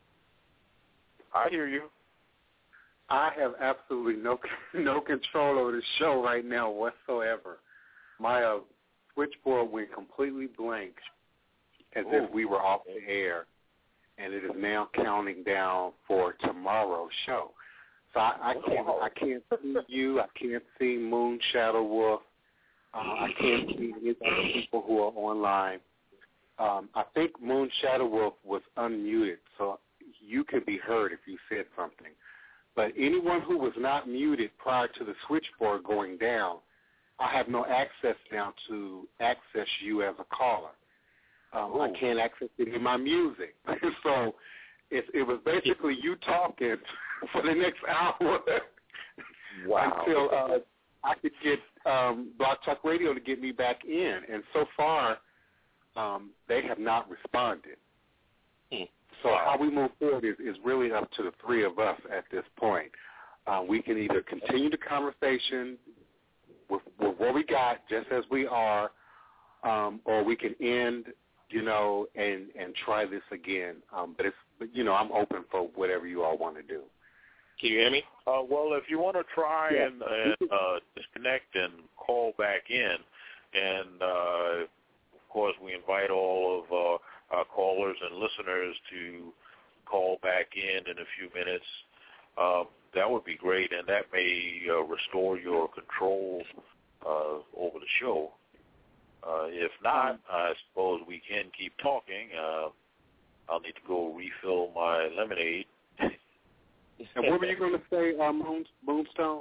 I hear you. I have absolutely no control over the show right now whatsoever. My switchboard went completely blank as if we were off the air, and it is now counting down for tomorrow's show. So I can't see you. I can't see Moon Shadow Wolf. I can't see any other people who are online. I think Moon Shadow Wolf was unmuted, so you could be heard if you said something. But anyone who was not muted prior to the switchboard going down, I have no access now to access you as a caller. I can't access any of my music. So it was basically you talking for the next hour until I could get Blog Talk Radio to get me back in. And so far, they have not responded. So how we move forward is really up to the three of us at this point. We can either continue the conversation with what we got, just as we are, or we can end, and try this again. But I'm open for whatever you all want to do. Can you hear me? Well, if you want to try and disconnect and call back in, and of course we invite all of our callers and listeners to call back in a few minutes, that would be great, and that may restore your control over the show. If not, I suppose we can keep talking. I'll need to go refill my lemonade. And what were you going to say, Moonstone?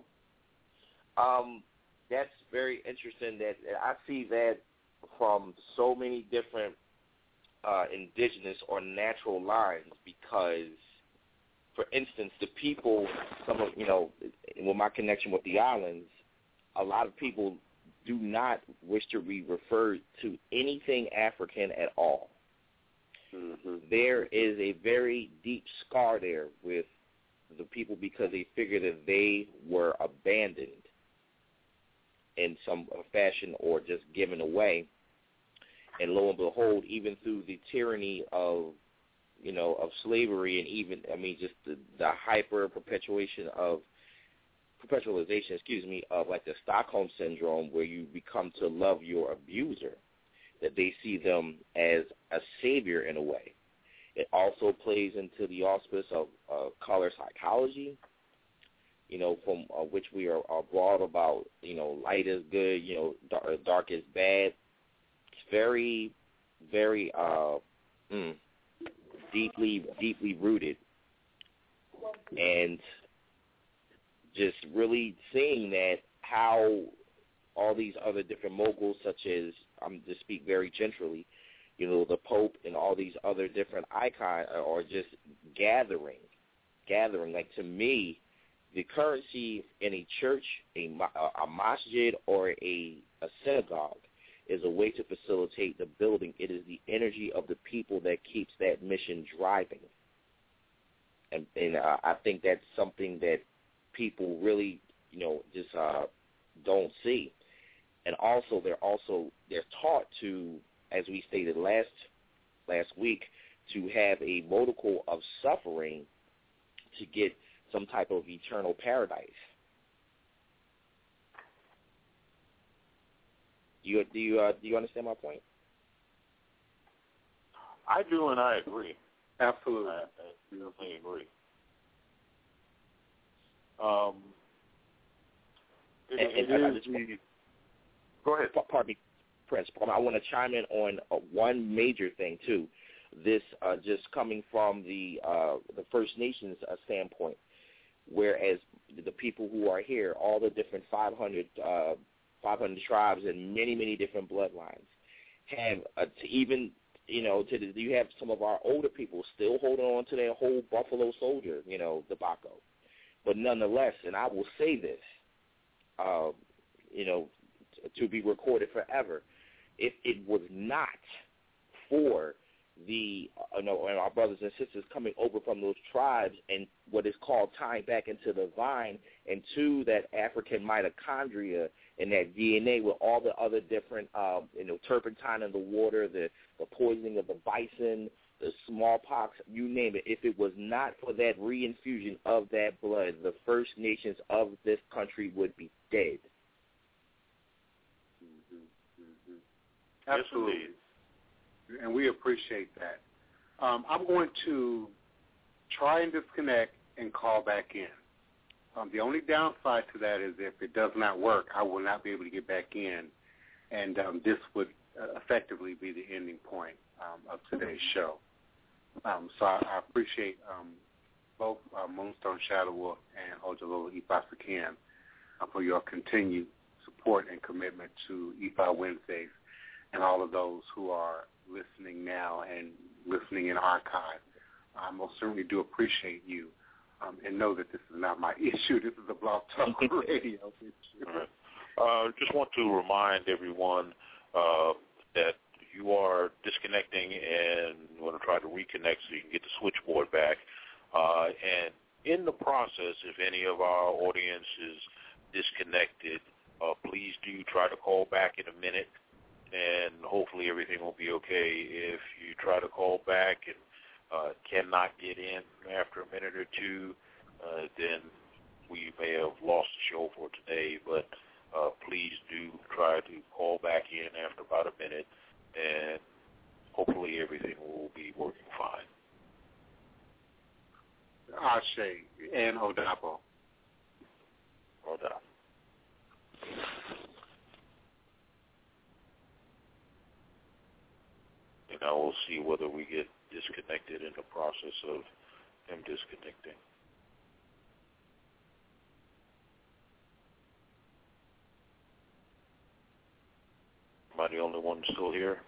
That's very interesting. That I see that from so many different indigenous or natural lines, because, for instance, the people, with my connection with the islands, a lot of people do not wish to be referred to anything African at all. Mm-hmm. There is a very deep scar there with the people because they figure that they were abandoned in some fashion or just given away. And lo and behold, even through the tyranny of slavery, and even, just the perpetualization of like the Stockholm syndrome, where you become to love your abuser, that they see them as a savior in a way. It also plays into the auspice of color psychology, from which we are brought about, light is good, dark is bad. It's very, very deeply rooted, and just really seeing that how all these other different moguls, such as, I'm to speak very generally, the Pope and all these other different icons are just gathering. Like, to me, the currency in a church, a masjid, or a synagogue is a way to facilitate the building. It is the energy of the people that keeps that mission driving. And I think that's something that people really, just don't see. And also they're taught to, as we stated last week, to have a modicum of suffering to get some type of eternal paradise. Do you understand my point? I do, and I agree. Absolutely. I definitely agree. Go ahead. Pardon me, Prince. I want to chime in on one major thing too. This just coming from the First Nations standpoint, whereas the people who are here, all the different 500 tribes and many different bloodlines, have you have some of our older people still holding on to their whole Buffalo Soldier, debacle. But nonetheless, and I will say this, to be recorded forever, if it was not for the and our brothers and sisters coming over from those tribes and what is called tying back into the vine and to that African mitochondria and that DNA with all the other different turpentine in the water, the poisoning of the bison, the smallpox, you name it. If it was not for that reinfusion of that blood, the First Nations of this country would be dead. Absolutely. And we appreciate that. I'm going to try and disconnect and call back in. The only downside to that is if it does not work, I will not be able to get back in, and this would effectively be the ending point of today's show. So I appreciate both Moonstone Shadow Wolf and Ojalola Ifa for your continued support and commitment to Ifa Wednesdays and all of those who are listening now and listening in archive. I most certainly do appreciate you and know that this is not my issue. This is a Blog Talk Radio issue. Right. Just want to remind everyone that you are disconnecting and want to try to reconnect so you can get the switchboard back. And in the process, if any of our audience is disconnected, please do try to call back in a minute, and hopefully everything will be okay. If you try to call back and cannot get in after a minute or two, then we may have lost the show for today, but please do try to call back in after about a minute, and hopefully everything will be working fine. Ashe and Odapo. Odapo. And I will see whether we get disconnected in the process of them disconnecting. Am I the only one still here?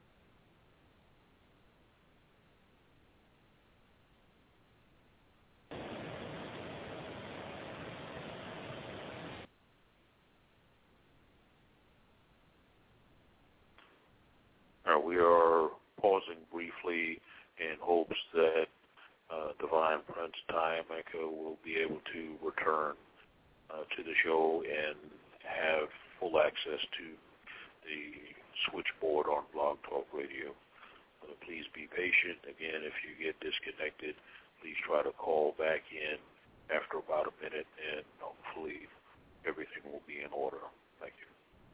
We are pausing briefly in hopes that Divine Prince Tayameka will be able to return to the show and have full access to the switchboard on Blog Talk Radio. Please be patient. Again, if you get disconnected, please try to call back in after about a minute, and hopefully everything will be in order. Thank you.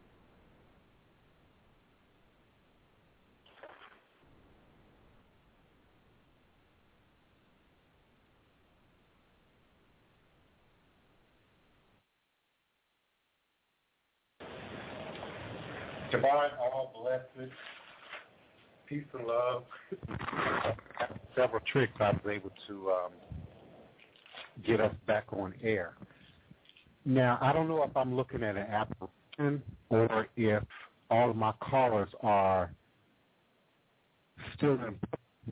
Divine, all blessed, peace and love. Several tricks I was able to get us back on air. Now, I don't know if I'm looking at an apparition or if all of my callers are still in.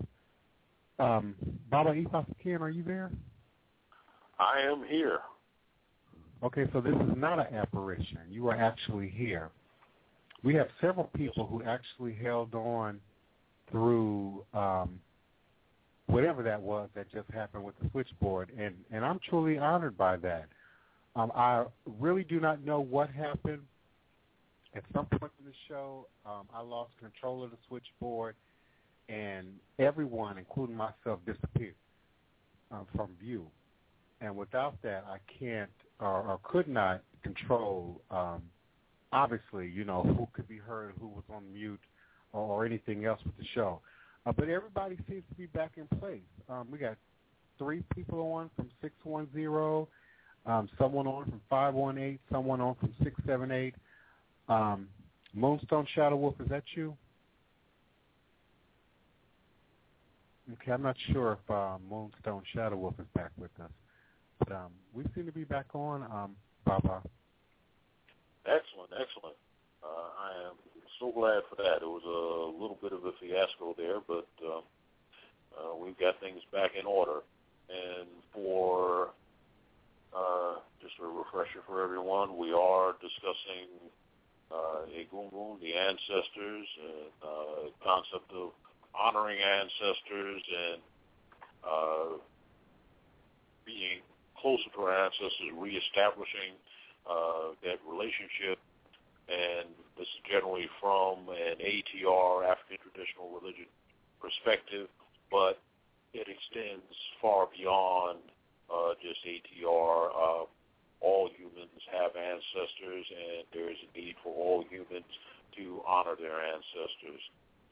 Baba Ifa Ken, are you there? I am here. Okay, so this is not an apparition. You are actually here. We have several people who actually held on through whatever that was that just happened with the switchboard, and I'm truly honored by that. I really do not know what happened at some point in the show, I lost control of the switchboard, and everyone, including myself, disappeared from view. And without that, I can't or could not control, obviously, who could be heard, who was on mute, or anything else with the show. But everybody seems to be back in place. We got 3 people on from 610, someone on from 518, someone on from 678. Moonstone Shadow Wolf, is that you? Okay, I'm not sure if Moonstone Shadow Wolf is back with us. But we seem to be back on, Baba. Excellent. I am so glad for that. It was a little bit of a fiasco there, but we've got things back in order. And for just a refresher for everyone, we are discussing Egungun, the ancestors, and concept of honoring ancestors and being closer to our ancestors, reestablishing that relationship. And this is generally from an ATR, African Traditional Religion perspective, but it extends far beyond just ATR. All humans have ancestors, and there is a need for all humans to honor their ancestors.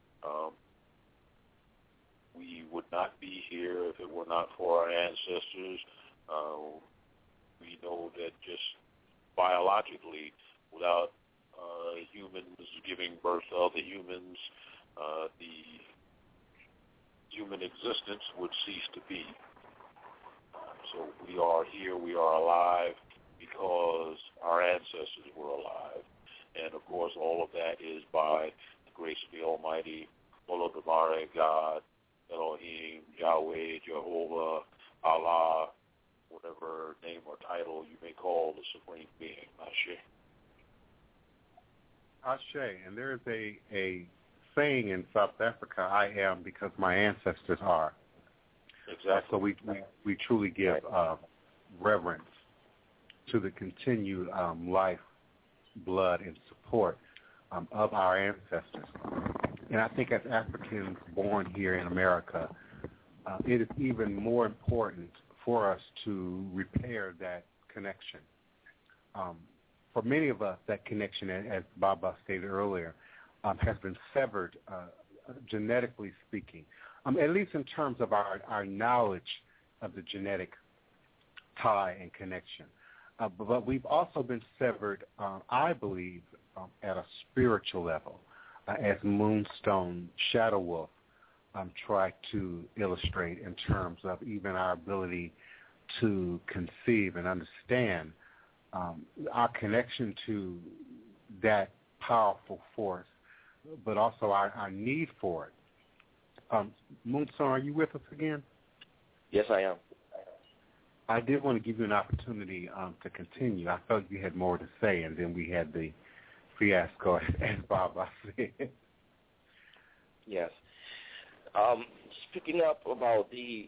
We would not be here if it were not for our ancestors. We know that just biologically, without humans giving birth to other humans, the human existence would cease to be. So we are here, we are alive because our ancestors were alive. And, of course, all of that is by the grace of the Almighty, Olodumare, God, Elohim, Yahweh, Jehovah, Allah, whatever name or title you may call the Supreme Being. Ashe. Ashe. And there is a saying in South Africa, I am because my ancestors are. Exactly. So we truly give reverence to the continued life, blood, and support of our ancestors. And I think as Africans born here in America, it is even more important for us to repair that connection. For many of us, that connection, as Baba stated earlier, has been severed, genetically speaking, at least in terms of our knowledge of the genetic tie and connection. But we've also been severed, I believe, at a spiritual level, as Moonstone Shadow Wolf tried to illustrate in terms of even our ability to conceive and understand our connection to that powerful force, but also our need for it. Moonstone, are you with us again? Yes, I am. I did want to give you an opportunity to continue. I felt you had more to say, and then we had the fiasco, as Baba said. Yes. Speaking up about the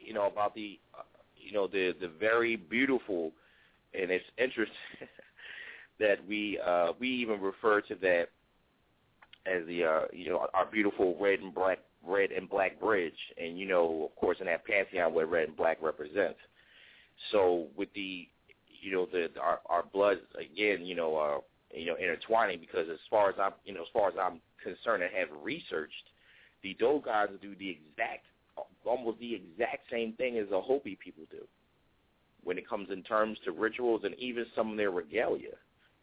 very beautiful, and it's interesting that we even refer to that as the our beautiful red and black bridge, and of course in that pantheon where red and black represents. So with our blood again, intertwining, because as far as I'm concerned and have researched, the Dogons do almost the exact same thing as the Hopi people do when it comes in terms to rituals and even some of their regalia.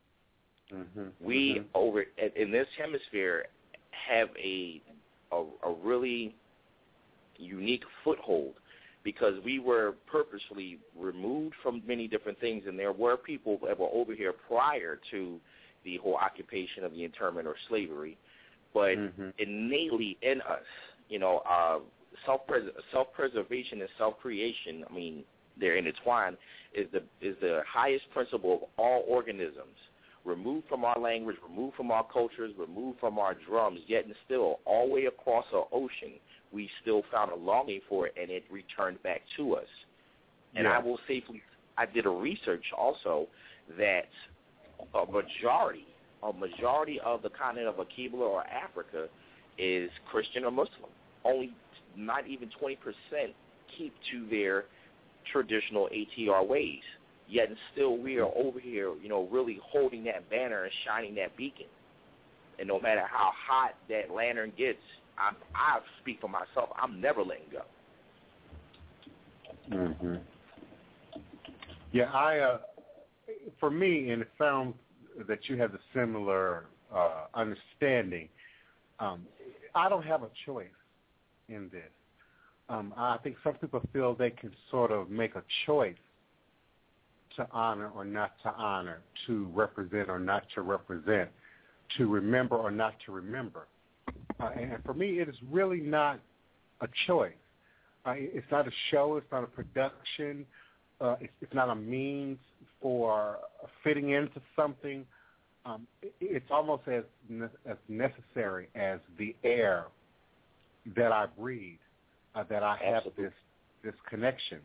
We over in this hemisphere have a really unique foothold, because we were purposefully removed from many different things, and there were people that were over here prior to the whole occupation of the internment or slavery, but innately in us, self-preservation and self-creation, I mean, they're intertwined, is the highest principle of all organisms. Removed from our language, removed from our cultures, removed from our drums, yet and still, all the way across our ocean, we still found a longing for it, and it returned back to us. And I will safely, I did a research also that a majority a majority of the continent of Akibla or Africa is Christian or Muslim. Only not even 20% keep to their traditional ATR ways. Yet and still we are over here, really holding that banner and shining that beacon. And no matter how hot that lantern gets, I speak for myself, I'm never letting go. Mm-hmm. Yeah, for me, and it sounds that you have a similar understanding, I don't have a choice in this. I think some people feel they can sort of make a choice to honor or not to honor, to represent or not to represent, to remember or not to remember. And for me, it is really not a choice. It's not a show. It's not a production. It's not a means for fitting into something. It's almost as necessary as the air that I breathe, that I have this connection.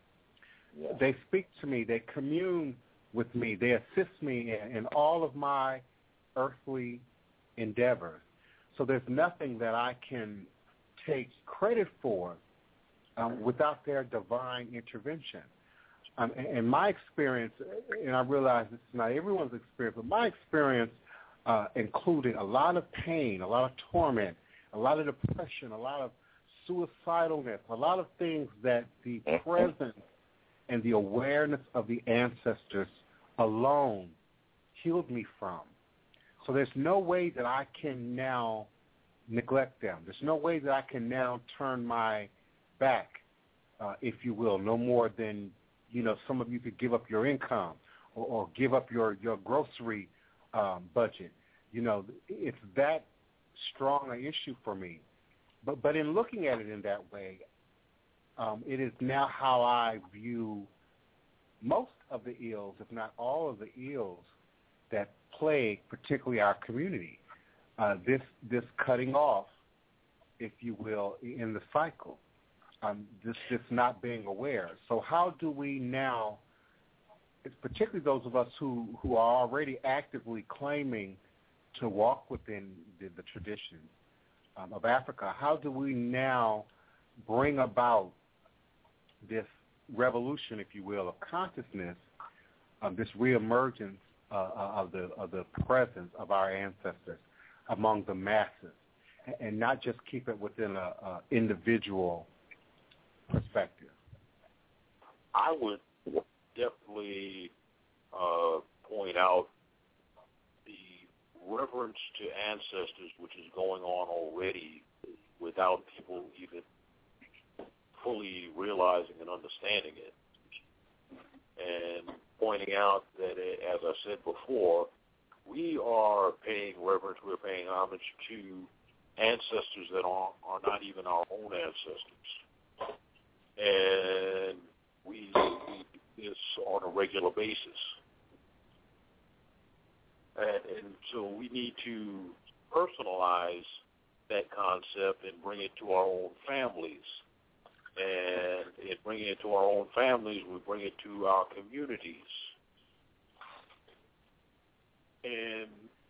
Yeah. They speak to me. They commune with me. They assist me in all of my earthly endeavors. So there's nothing that I can take credit for without their divine intervention. And my experience, and I realize this is not everyone's experience, but my experience included a lot of pain, a lot of torment, a lot of depression, a lot of suicidalness, a lot of things that the presence and the awareness of the ancestors alone healed me from. So there's no way that I can now neglect them. There's no way that I can now turn my back, if you will, no more than, some of you could give up your income or give up your grocery budget. It's that strong an issue for me. But in looking at it in that way, it is now how I view most of the ills, if not all of the ills, that plague particularly our community. This cutting off, if you will, in the cycle. This not being aware. So how do we now, it's particularly those of us who are already actively claiming to walk within the tradition of Africa, how do we now bring about this revolution, if you will, of consciousness, this reemergence of the presence of our ancestors among the masses, and not just keep it within an individual perspective? I would definitely point out the reverence to ancestors, which is going on already without people even fully realizing and understanding it. And pointing out that, as I said before, we are paying reverence, we're paying homage to ancestors that are not even our own ancestors. And we do this on a regular basis. And so we need to personalize that concept and bring it to our own families. And in bringing it to our own families, we bring it to our communities. And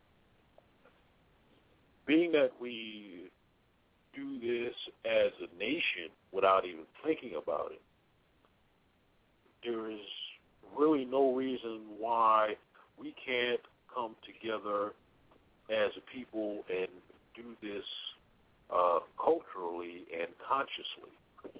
being that we do this as a nation without even thinking about it, there is really no reason why we can't come together as a people and do this culturally and consciously.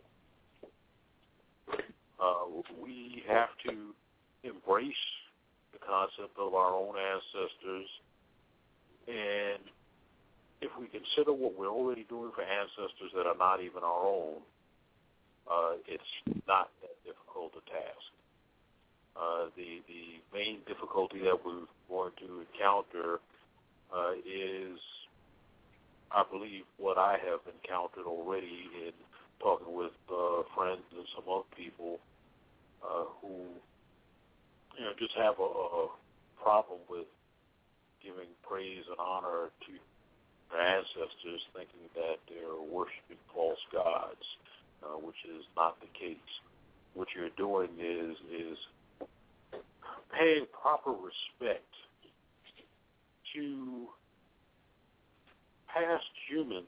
We have to embrace the concept of our own ancestors, and if we consider what we're already doing for ancestors that are not even our own, it's not that difficult a task. The main difficulty that we're going to encounter is, I believe, what I have encountered already in talking with friends and some other people who just have a problem with giving praise and honor to their ancestors, thinking that they're worshiping false gods, which is not the case. What you're doing is paying proper respect to past humans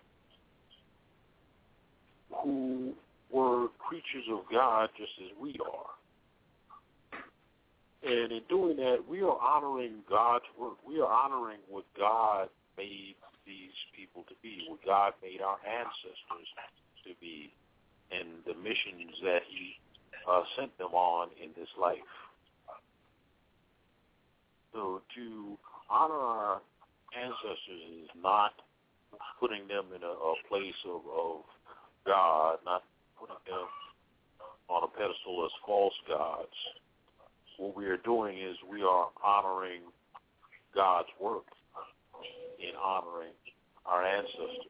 who were creatures of God just as we are. And in doing that, we are honoring God's work. We are honoring what God made these people to be, what God made our ancestors to be, and the missions that He sent them on in this life. So to honor our ancestors is not putting them in a place of God, not putting them on a pedestal as false gods. What we are doing is we are honoring God's work in honoring our ancestors.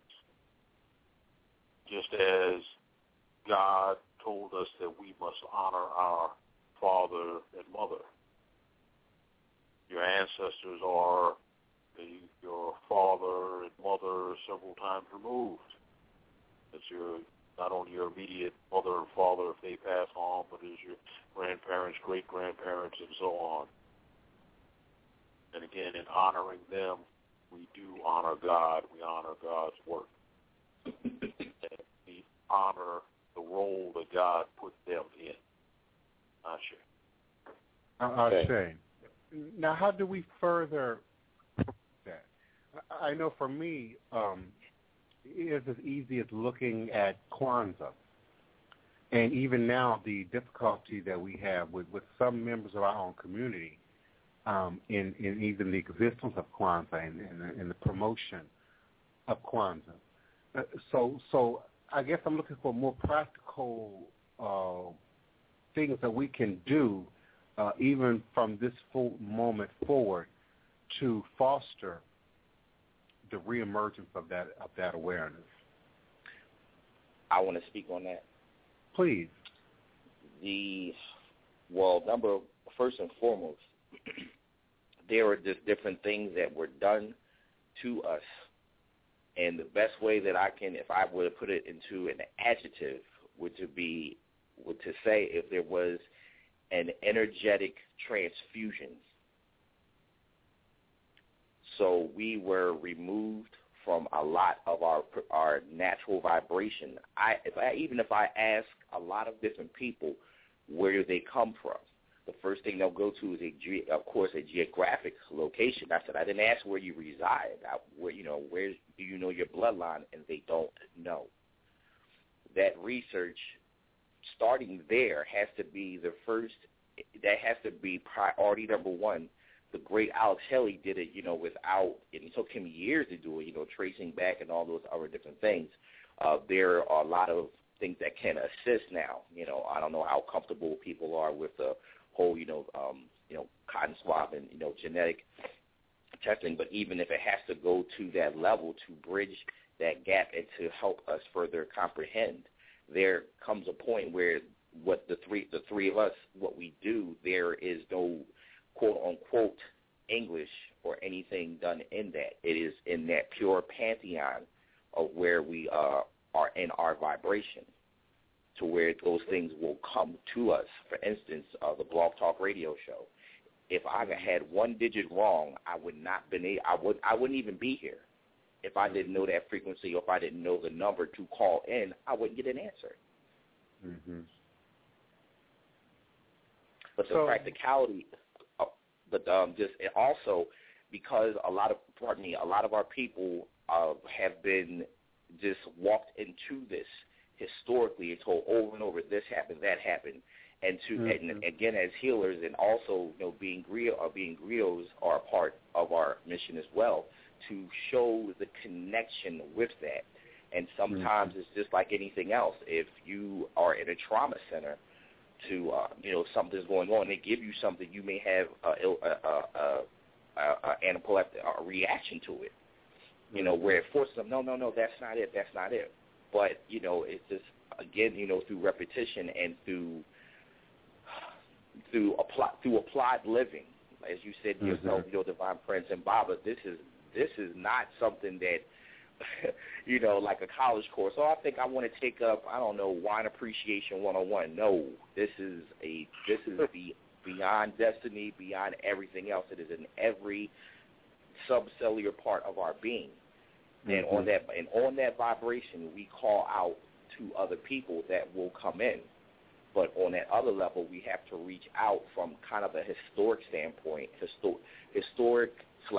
Just as God told us that we must honor our father and mother. Your ancestors are your father and mother several times removed. It's not only your immediate mother and father if they pass on, but it's your grandparents, great-grandparents, and so on. And again, in honoring them, we do honor God. We honor God's work. And we honor the role that God put them in. Ashe. Now, how do we further that? I know for me, it is as easy as looking at Kwanzaa. And even now, the difficulty that we have with some members of our own community in even the existence of Kwanzaa and the promotion of Kwanzaa. So I guess I'm looking for more practical things that we can do even from this full moment forward to foster the reemergence of that awareness. I want to speak on that. Please. First and foremost, there are just different things that were done to us. And the best way that I can, if I were to put it into an adjective, would to say if there was an energetic transfusion. So we were removed from a lot of our natural vibration. Even if I ask a lot of different people where do they come from, the first thing they'll go to is a geographic location. I said I didn't ask where you reside. Where do you know your bloodline, and they don't know. That research, starting there, has to be the first. That has to be priority number one. The great Alex Haley did it, without, and it took him years to do it, tracing back and all those other different things. There are a lot of things that can assist now. I don't know how comfortable people are with the whole, cotton swab and, genetic testing, but even if it has to go to that level to bridge that gap and to help us further comprehend, there comes a point where what the three of us, what we do, there is no quote-unquote English or anything done in that. It is in that pure pantheon of where we are in our vibration, to where those things will come to us. For instance, the Blog Talk Radio show. If I had one digit wrong, I wouldn't even be here. If I didn't know that frequency, or if I didn't know the number to call in, I wouldn't get an answer. Mm-hmm. But the practicality, also because a lot of our people have been just walked into this historically and told over and over, this happened, that happened, and and again, as healers, and also being griots are a part of our mission as well, to show the connection with that. And sometimes it's just like anything else. If you are in a trauma center, to something's going on, they give you something, you may have a reaction to it. Where it forces them, no, that's not it. But it's just, again, through repetition and through applied living, as you said yourself, Divine Prince and Baba. This is not something that like a college course. I think I want to take up, Wine Appreciation 101. No, this is beyond destiny, beyond everything else. It is in every subcellular part of our being. And on that vibration, we call out to other people that will come in. But on that other level, we have to reach out from kind of a historic standpoint, historic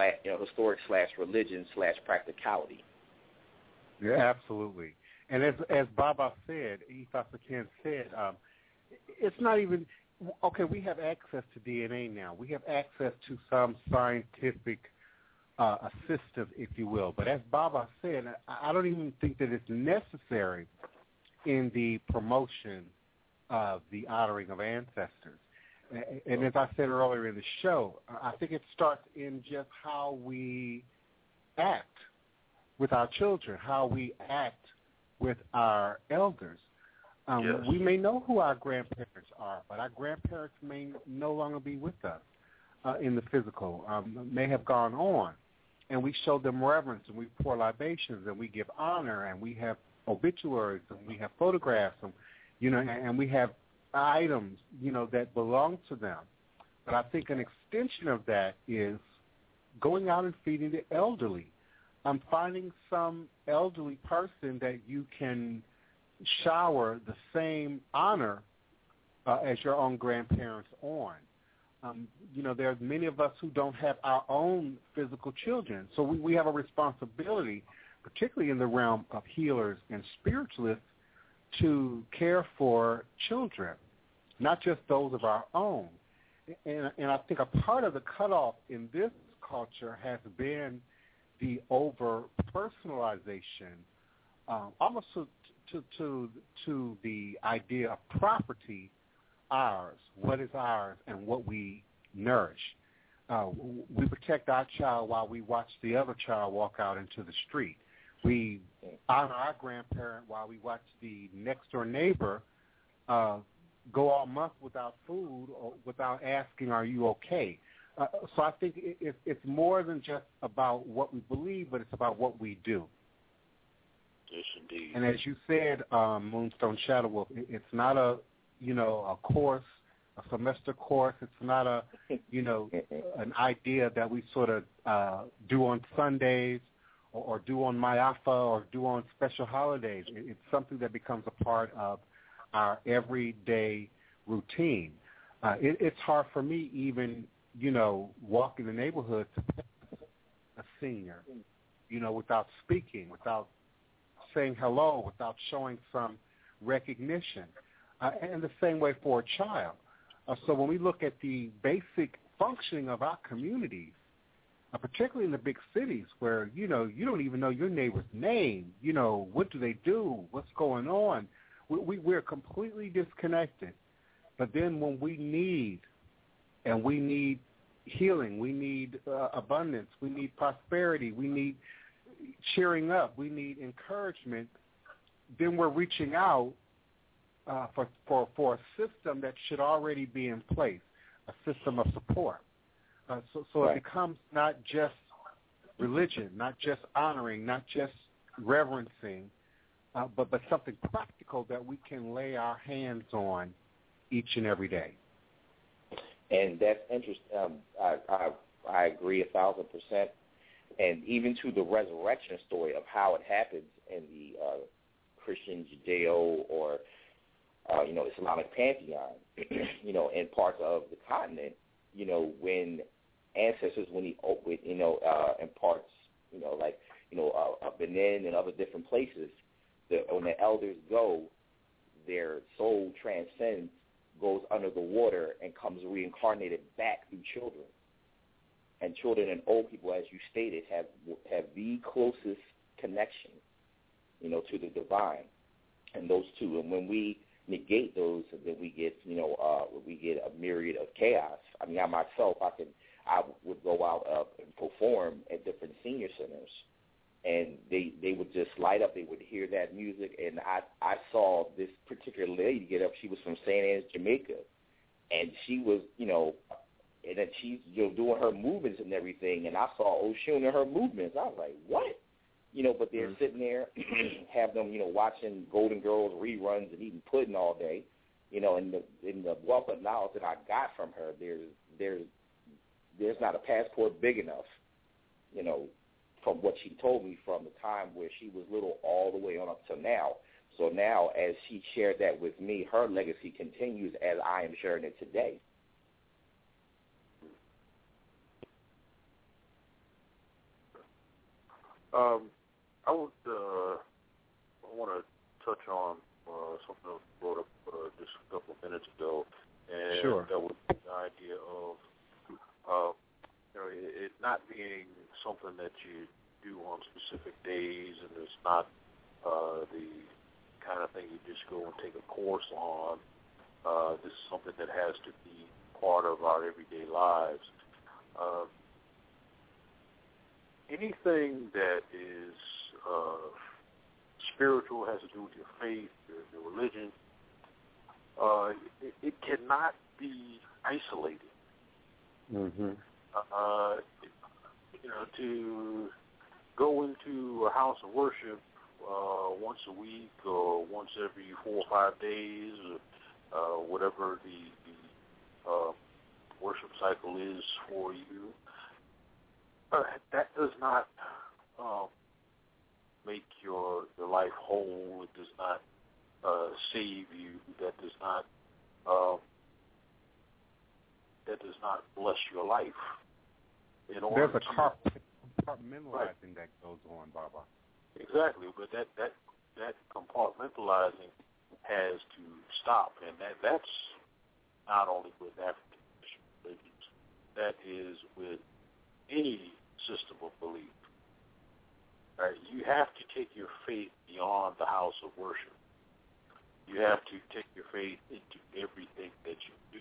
/ religion / practicality. Yeah, absolutely. And as Baba said, Ifasa Ken said, it's not even okay. We have access to DNA now. We have access to some scientific assistive, if you will. But as Baba said, I don't even think that it's necessary in the promotion of the honoring of ancestors. And as I said earlier in the show, I think it starts in just how we act with our children, how we act with our elders. Yes. We may know who our grandparents are, but our grandparents may no longer be with us in the physical, may have gone on. And we show them reverence, and we pour libations, and we give honor, and we have obituaries, and we have photographs, and we have items, that belong to them. But I think an extension of that is going out and feeding the elderly. Finding some elderly person that you can shower the same honor as your own grandparents on. There are many of us who don't have our own physical children. So we have a responsibility, particularly in the realm of healers and spiritualists, to care for children, not just those of our own. And I think a part of the cutoff in this culture has been the over-personalization, almost to the idea of property, ours, what is ours, and what we nourish. We protect our child while we watch the other child walk out into the street. We honor our grandparent while we watch the next-door neighbor go all month without food or without asking, are you okay? So I think it's more than just about what we believe, but it's about what we do. Yes, indeed. And as you said, Moonstone Shadow Wolf, it's not a course, a semester course. It's not an idea that we sort of do on Sundays or do on Ma'afa or do on special holidays. It's something that becomes a part of our everyday routine. It's hard for me even, walking the neighborhood to pass a senior, without speaking, without saying hello, without showing some recognition. And the same way for a child. So when we look at the basic functioning of our communities, particularly in the big cities where, you don't even know your neighbor's name, what do they do, what's going on, we're completely disconnected. But then when we need healing, we need abundance, we need prosperity, we need cheering up, we need encouragement, then we're reaching out for a system that should already be in place, a system of support. So It becomes not just religion, not just honoring, not just reverencing, but something practical that we can lay our hands on each and every day. And that's interesting. I agree 1,000%. And even to the resurrection story of how it happens in the Christian, Judeo, or Islamic pantheon, in parts of the continent, when ancestors, in parts, of Benin and other different places, when the elders go, their soul transcends, goes under the water, and comes reincarnated back through children. And children and old people, as you stated, have the closest connection, to the divine, and those two. And when we negate those, then we get, a myriad of chaos. I mean, I myself, I would go out and perform at different senior centers, and they would just light up. They would hear that music, and I saw this particular lady get up. She was from St. Anne's, Jamaica, and she was, and then she's doing her movements and everything, and I saw Oshun and her movements. I was like, what? But they're sitting there, have them, watching Golden Girls reruns and eating pudding all day, and the wealth of knowledge that I got from her, there's not a passport big enough, from what she told me from the time where she was little all the way on up to now. So now, as she shared that with me, her legacy continues as I am sharing it today. I want to touch on something that was brought up just a couple of minutes ago, and sure. That was the idea of it not being something that you do on specific days, and it's not the kind of thing you just go and take a course on. This is something that has to be part of our everyday lives. Anything that is spiritual, has to do with your faith, your religion, it cannot be isolated. Mm-hmm. To go into a house of worship once a week or once every 4 or 5 days, whatever the worship cycle is for you, that does not make your life whole. It does not save you. That does not bless your life. There's a compartmentalizing that goes on, Baba. Exactly, but that compartmentalizing has to stop, and that's not only with African religions. That is with any system of belief. Right? You have to take your faith beyond the house of worship. You have to take your faith into everything that you do.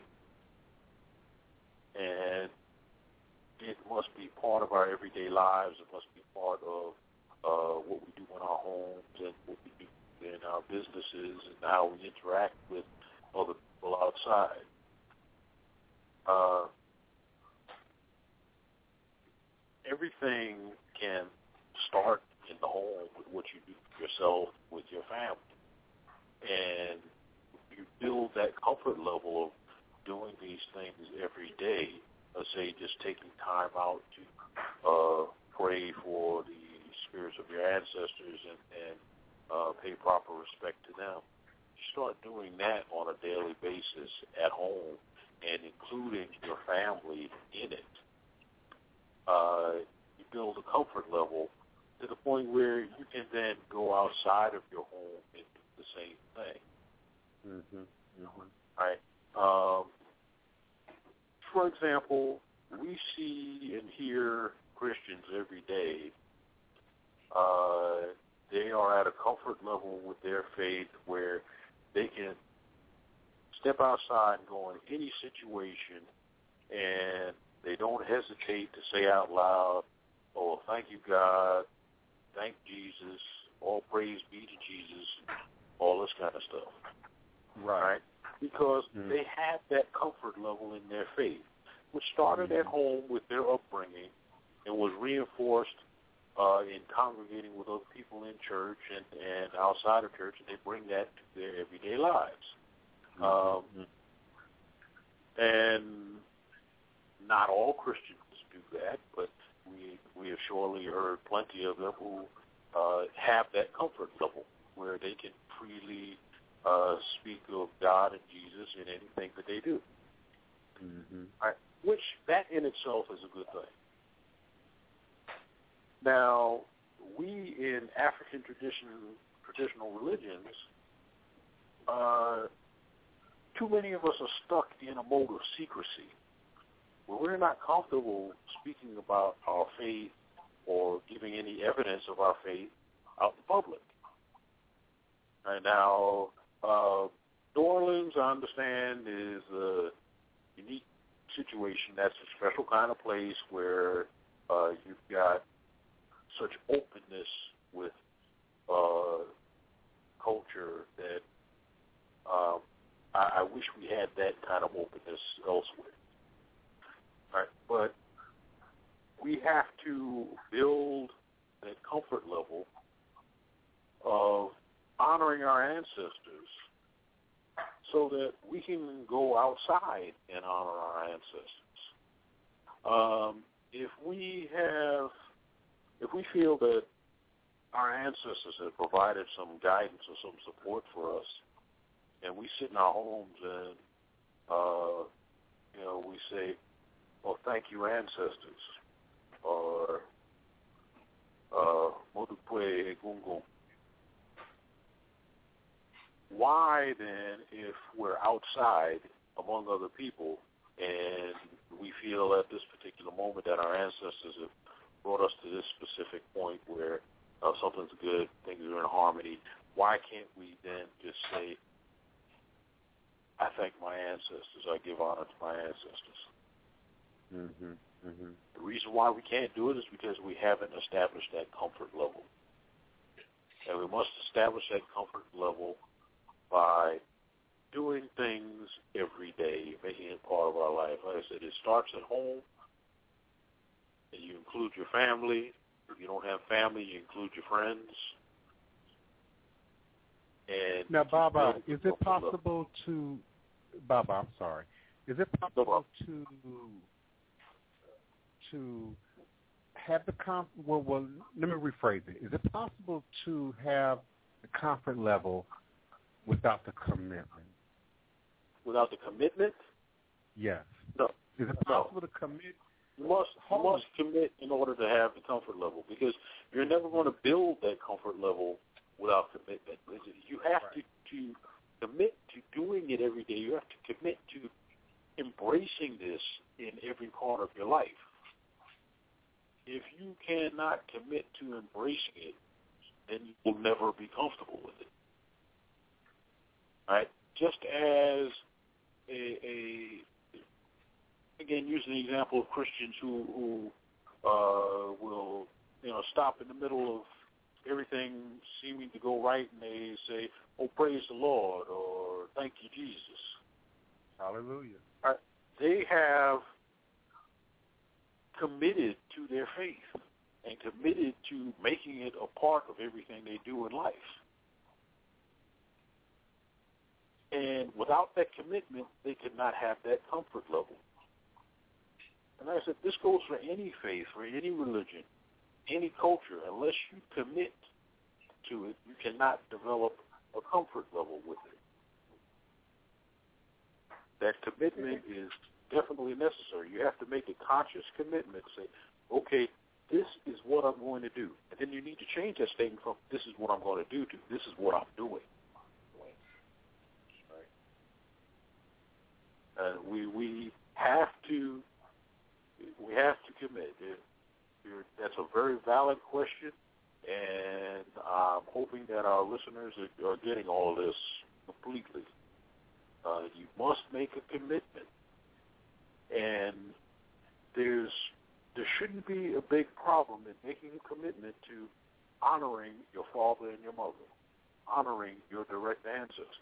And it must be part of our everyday lives. It must be part of what we do in our homes and what we do in our businesses and how we interact with other people outside. Everything can start in the home with what you do for yourself, with your family. And you build that comfort level of doing these things every day. Let's say just taking time out to pray for the spirits of your ancestors and pay proper respect to them. You start doing that on a daily basis at home and including your family in it. You build a comfort level to the point where you can then go outside of your home and do the same thing. Mm-hmm. Mm-hmm. Right? For example, we see and hear Christians every day. They are at a comfort level with their faith where they can step outside and go in any situation, and they don't hesitate to say out loud, "Oh, thank you, God. Thank Jesus. All praise be to Jesus." All this kind of stuff. Right? Because they have that comfort level in their faith, which started at home with their upbringing and was reinforced in congregating with other people in church and outside of church, and they bring that to their everyday lives. And not all Christians do that, but we have surely heard plenty of them who have that comfort level where they can freely speak of God and Jesus in anything that they do. Mm-hmm. Right? Which that in itself is a good thing. Now, we in African traditional religions, too many of us are stuck in a mode of secrecy, where we're not comfortable speaking about our faith or giving any evidence of our faith out in public. And now, New Orleans, I understand, is a unique situation. That's a special kind of place where you've got such openness with culture that I wish we had that kind of openness elsewhere. Right? But we have to build that comfort level of honoring our ancestors so that we can go outside and honor our ancestors. If we have we feel that our ancestors have provided some guidance or some support for us, and we sit in our homes and, we say, well, thank you, ancestors, or Modukwe Gungun. Why then, if we're outside among other people and we feel at this particular moment that our ancestors have brought us to this specific point where something's good, things are in harmony, why can't we then just say, I thank my ancestors, I give honor to my ancestors? Mm-hmm. Mm-hmm. The reason why we can't do it is because we haven't established that comfort level. And we must establish that comfort level by doing things every day, making it part of our life. Like I said, it starts at home, and you include your family. If you don't have family, you include your friends. And now, Baba, is it possible to, Baba, I'm sorry, is it possible to have the well, let me rephrase it. Is it possible to have the comfort level without the commitment? Without the commitment? Yes. No. Is it possible to commit? You must commit in order to have the comfort level, because you're never going to build that comfort level without commitment. You have to commit to doing it every day. You have to commit to embracing this in every part of your life. If you cannot commit to embracing it, then you will never be comfortable with it. All right? Just as again, using the example of Christians who will, stop in the middle of everything seeming to go right, and they say, "Oh, praise the Lord," or "Thank you, Jesus." Hallelujah. All right? They have committed to their faith and committed to making it a part of everything they do in life. And without that commitment, they could not have that comfort level. And like I said, this goes for any faith, for any religion, any culture. Unless you commit to it, you cannot develop a comfort level with it. That commitment is definitely necessary. You have to make a conscious commitment. Say, okay, this is what I'm going to do. And then you need to change that statement from "this is what I'm going to do" to "this is what I'm doing." We have to commit. That's a very valid question, and I'm hoping that our listeners are getting all this completely. You must make a commitment, and there shouldn't be a big problem in making a commitment to honoring your father and your mother, honoring your direct ancestors,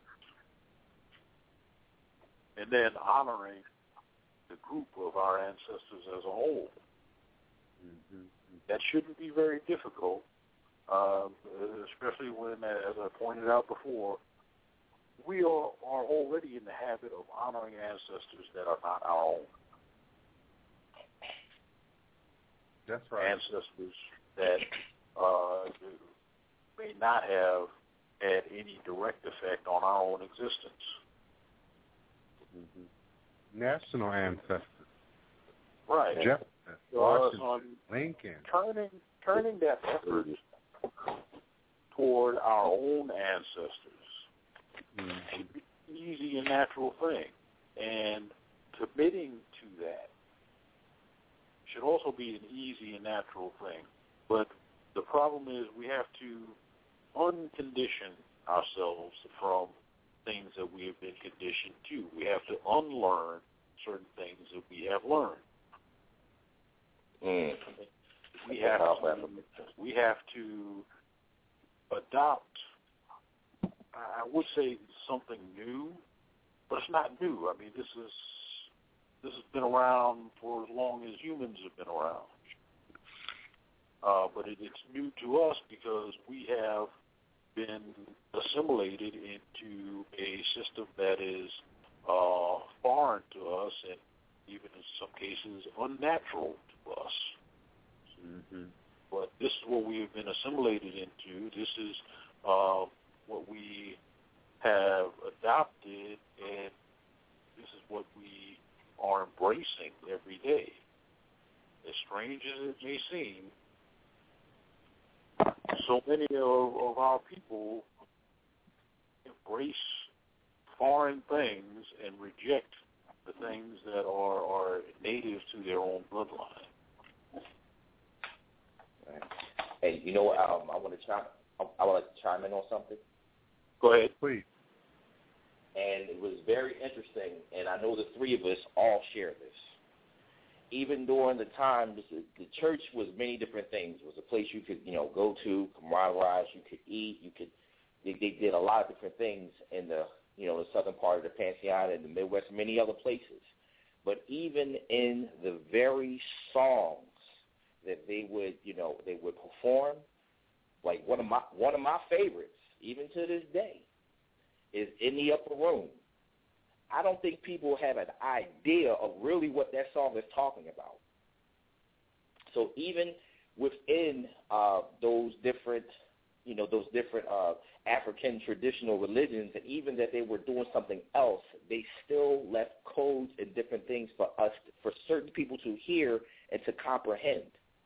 and then honoring the group of our ancestors as a whole. Mm-hmm. That shouldn't be very difficult, especially when, as I pointed out before, we are already in the habit of honoring ancestors that are not our own. That's right. Ancestors that may not have had any direct effect on our own existence. Mm-hmm. National ancestors. Right. Jefferson, Washington, Lincoln. Turning that effort toward our own ancestors should be an easy and natural thing. And committing to that should also be an easy and natural thing. But the problem is we have to uncondition ourselves from things that we have been conditioned to. We have to unlearn certain things that we have learned. We have to adopt, I would say, something new, but it's not new. I mean, this has been around for as long as humans have been around. But it's new to us because we have been assimilated into a system that is foreign to us and even in some cases unnatural to us. Mm-hmm. But this is what we have been assimilated into. This is what we have adopted, and this is what we are embracing every day. As strange as it may seem, so many of our people embrace foreign things and reject the things that are native to their own bloodline. Right. Hey, you know what? I want to chime in on something. Go ahead, please. And it was very interesting, and I know the three of us all share this. Even during the time, the church was many different things. It was a place you could, go to, camaraderie. You could eat. They did a lot of different things in the, the southern part of the Pantheon and the Midwest and many other places. But even in the very songs that they would perform, like one of my favorites, even to this day, is In the Upper Room. I don't think people have an idea of really what that song is talking about. So even within those different African traditional religions, and even that they were doing something else, they still left codes and different things for certain people to hear and to comprehend.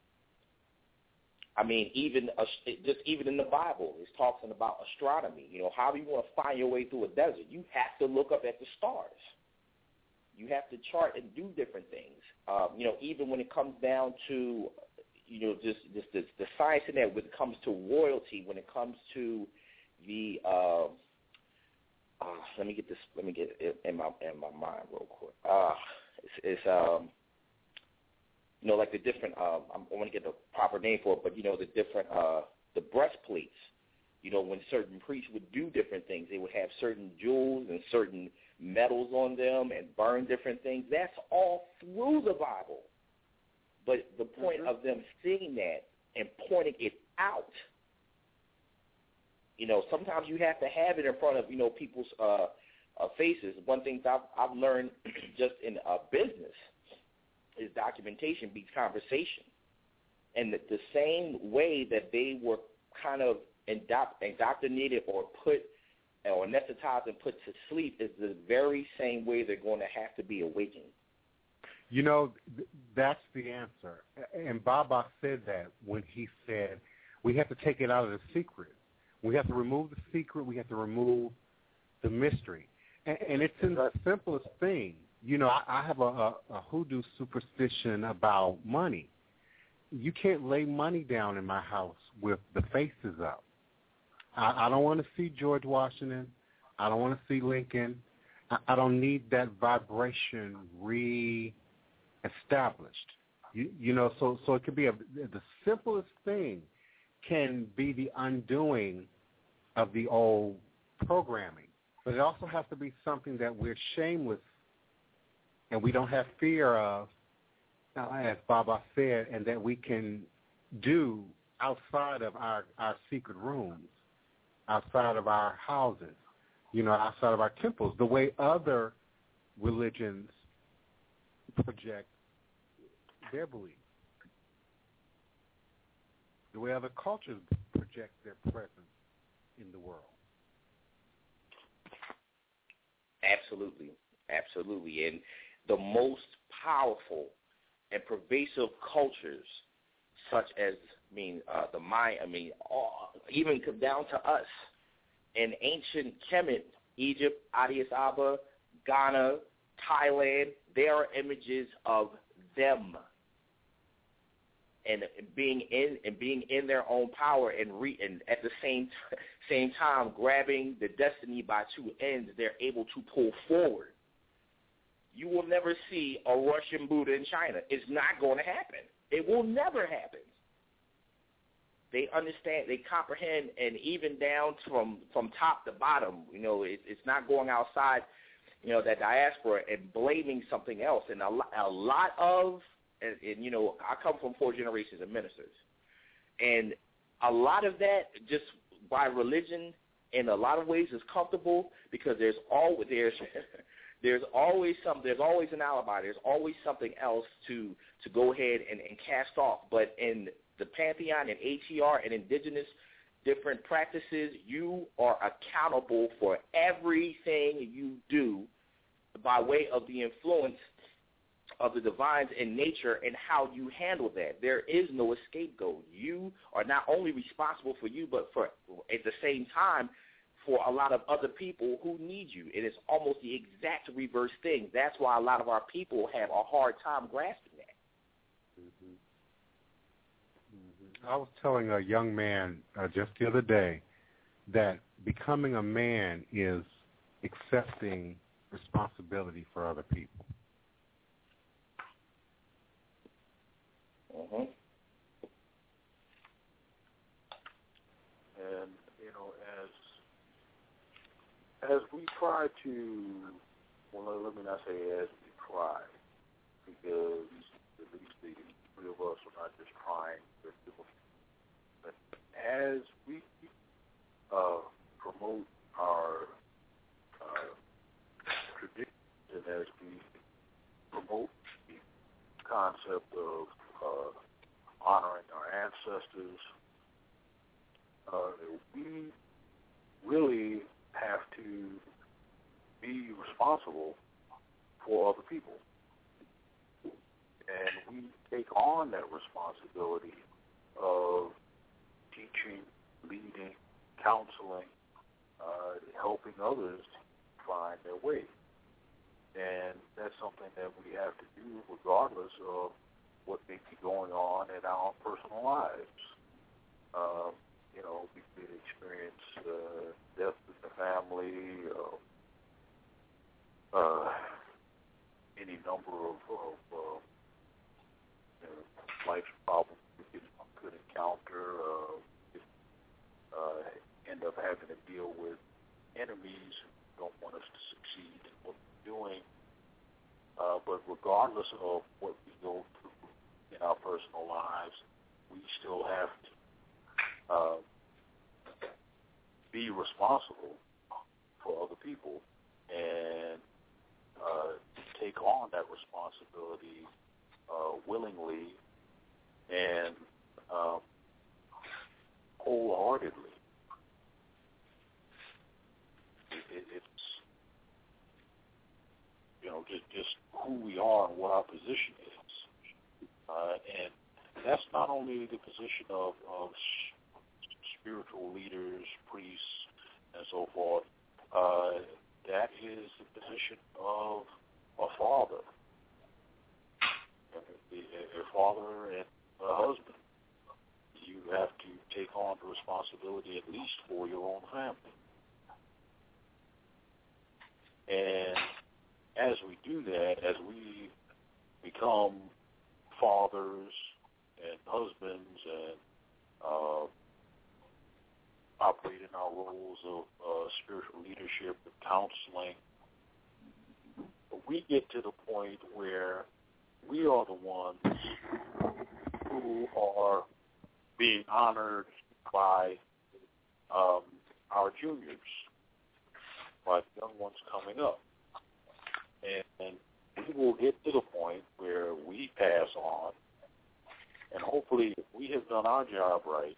I mean, even in the Bible, it's talking about astronomy. How do you want to find your way through a desert? You have to look up at the stars. You have to chart and do different things. Even when it comes down to, just the science in that, when it comes to royalty, when it comes to the, let me get it in my mind real quick. Like the different, I want to get the proper name for it, but, the different, the breastplates, when certain priests would do different things, they would have certain jewels and certain metals on them and burn different things. That's all through the Bible. But the point of them seeing that and pointing it out, sometimes you have to have it in front of, people's faces. One thing I've learned just in business is documentation beats conversation. And the same way that they were kind of indoctrinated or anesthetized and put to sleep is the very same way they're going to have to be awakened. That's the answer. And Baba said that when he said we have to take it out of the secret. We have to remove the secret. We have to remove the mystery. And it's in the simplest thing. I have a hoodoo superstition about money. You can't lay money down in my house with the faces up. I don't want to see George Washington. I don't want to see Lincoln. I don't need that vibration reestablished. So it could be the simplest thing can be the undoing of the old programming. But it also has to be something that we're shameless and we don't have fear of, as Baba said, and that we can do outside of our secret rooms, outside of our houses, outside of our temples, the way other religions project their beliefs, the way other cultures project their presence in the world. Absolutely. And the most powerful and pervasive cultures, such as the Maya, even come down to us in ancient Kemet, Egypt, Addis Ababa, Ghana, Thailand, there are images of them and being in their own power and at the same time grabbing the destiny by two ends. They're able to pull forward. You will never see a Russian Buddha in China. It's not going to happen. It will never happen. They understand, they comprehend, and even down from top to bottom, it's not going outside, that diaspora and blaming something else. And a lot of, and I come from 4 generations of ministers, and a lot of that just by religion in a lot of ways is comfortable because there's always an alibi. There's always something else to go ahead and cast off. But in the Pantheon and ATR and indigenous different practices, you are accountable for everything you do by way of the influence of the divines in nature and how you handle that. There is no scapegoat. You are not only responsible for you, but for, at the same time, for a lot of other people who need you. It is almost the exact reverse thing. That's why a lot of our people have a hard time grasping that. Mm-hmm. Mm-hmm. I was telling a young man just the other day that becoming a man is accepting responsibility for other people. Mm-hmm. And, you know, as we try to, well, let me not say as we try, because at least the three of us are not just trying, but as we promote our traditions and as we promote the concept of honoring our ancestors, we really have to be responsible for other people. And we take on that responsibility of teaching, leading, counseling, helping others find their way. And that's something that we have to do regardless of what may be going on in our personal lives. You know, we could experience death in the family, any number of life problems we could encounter, end up having to deal with enemies who don't want us to succeed in what we're doing. But regardless of what we go through in our personal lives, we still have to be responsible for other people and take on that responsibility willingly and wholeheartedly. It's, you know, just who we are and what our position is. And that's not only the position of spiritual leaders, priests, and so forth. That is the position of a father, a father and a husband. You have to take on the responsibility at least for your own family. And as we do that, as we become fathers and husbands and operate in our roles of spiritual leadership and counseling, we get to the point where we are the ones who are being honored by our juniors, by the young ones coming up. And we will get to the point where we pass on, and hopefully if we have done our job right,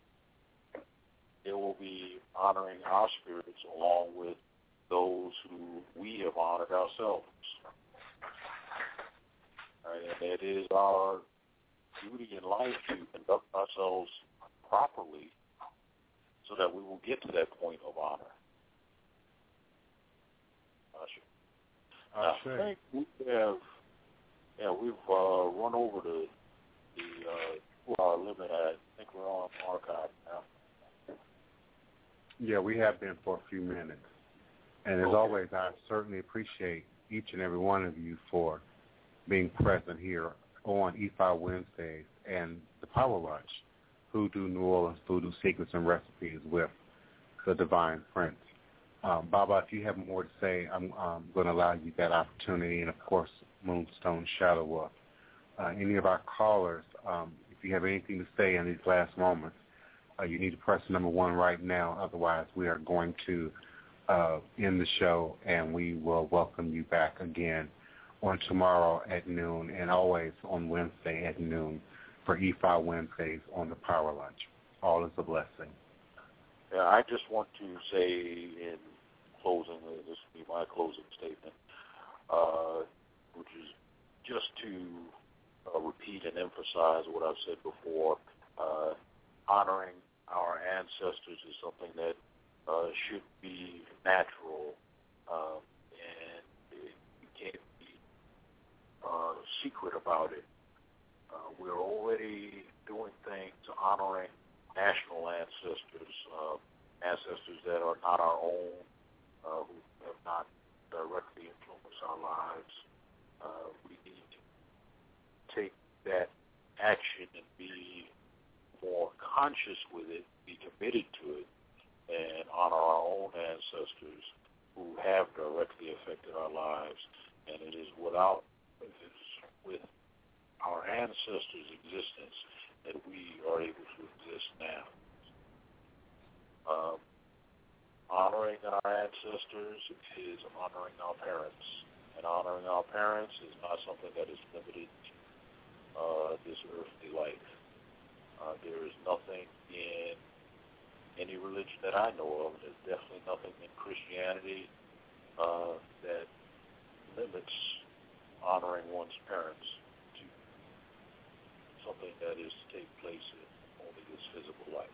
it will be honoring our spirits along with those who we have honored ourselves. And it is our duty in life to conduct ourselves properly so that we will get to that point of honor. I think we have, we've run over the 2-hour limit. I think we're on archive now. Yeah, we have been for a few minutes. And as always, I certainly appreciate each and every one of you for being present here on EFI Wednesdays and the Power Lunch, Hoodoo New Orleans Voodoo Secrets and Recipes with the Divine Prince. Baba, if you have more to say, I'm going to allow you that opportunity, and, of course, Moonstone Shadow Wolf. Any of our callers, if you have anything to say in these last moments, you need to press number 1 right now. Otherwise, we are going to end the show, and we will welcome you back again on tomorrow at noon and always on Wednesday at noon for E-File Wednesdays on the Power Lunch. All is a blessing. Yeah, I just want to say in closing, this will be my closing statement, which is just to repeat and emphasize what I've said before. Honoring our ancestors is something that should be natural, and you can't be secret about it. We're already doing things honoring national ancestors, ancestors that are not our own, who have not directly influenced our lives. We need to take that action and be more conscious with it, be committed to it, and honor our own ancestors who have directly affected our lives. And it is with our ancestors' existence that we are able to exist now. Honoring our ancestors is honoring our parents. And honoring our parents is not something that is limited to this earthly life. There is nothing in any religion that I know of, there's definitely nothing in Christianity that limits honoring one's parents to something that is to take place in only this physical life.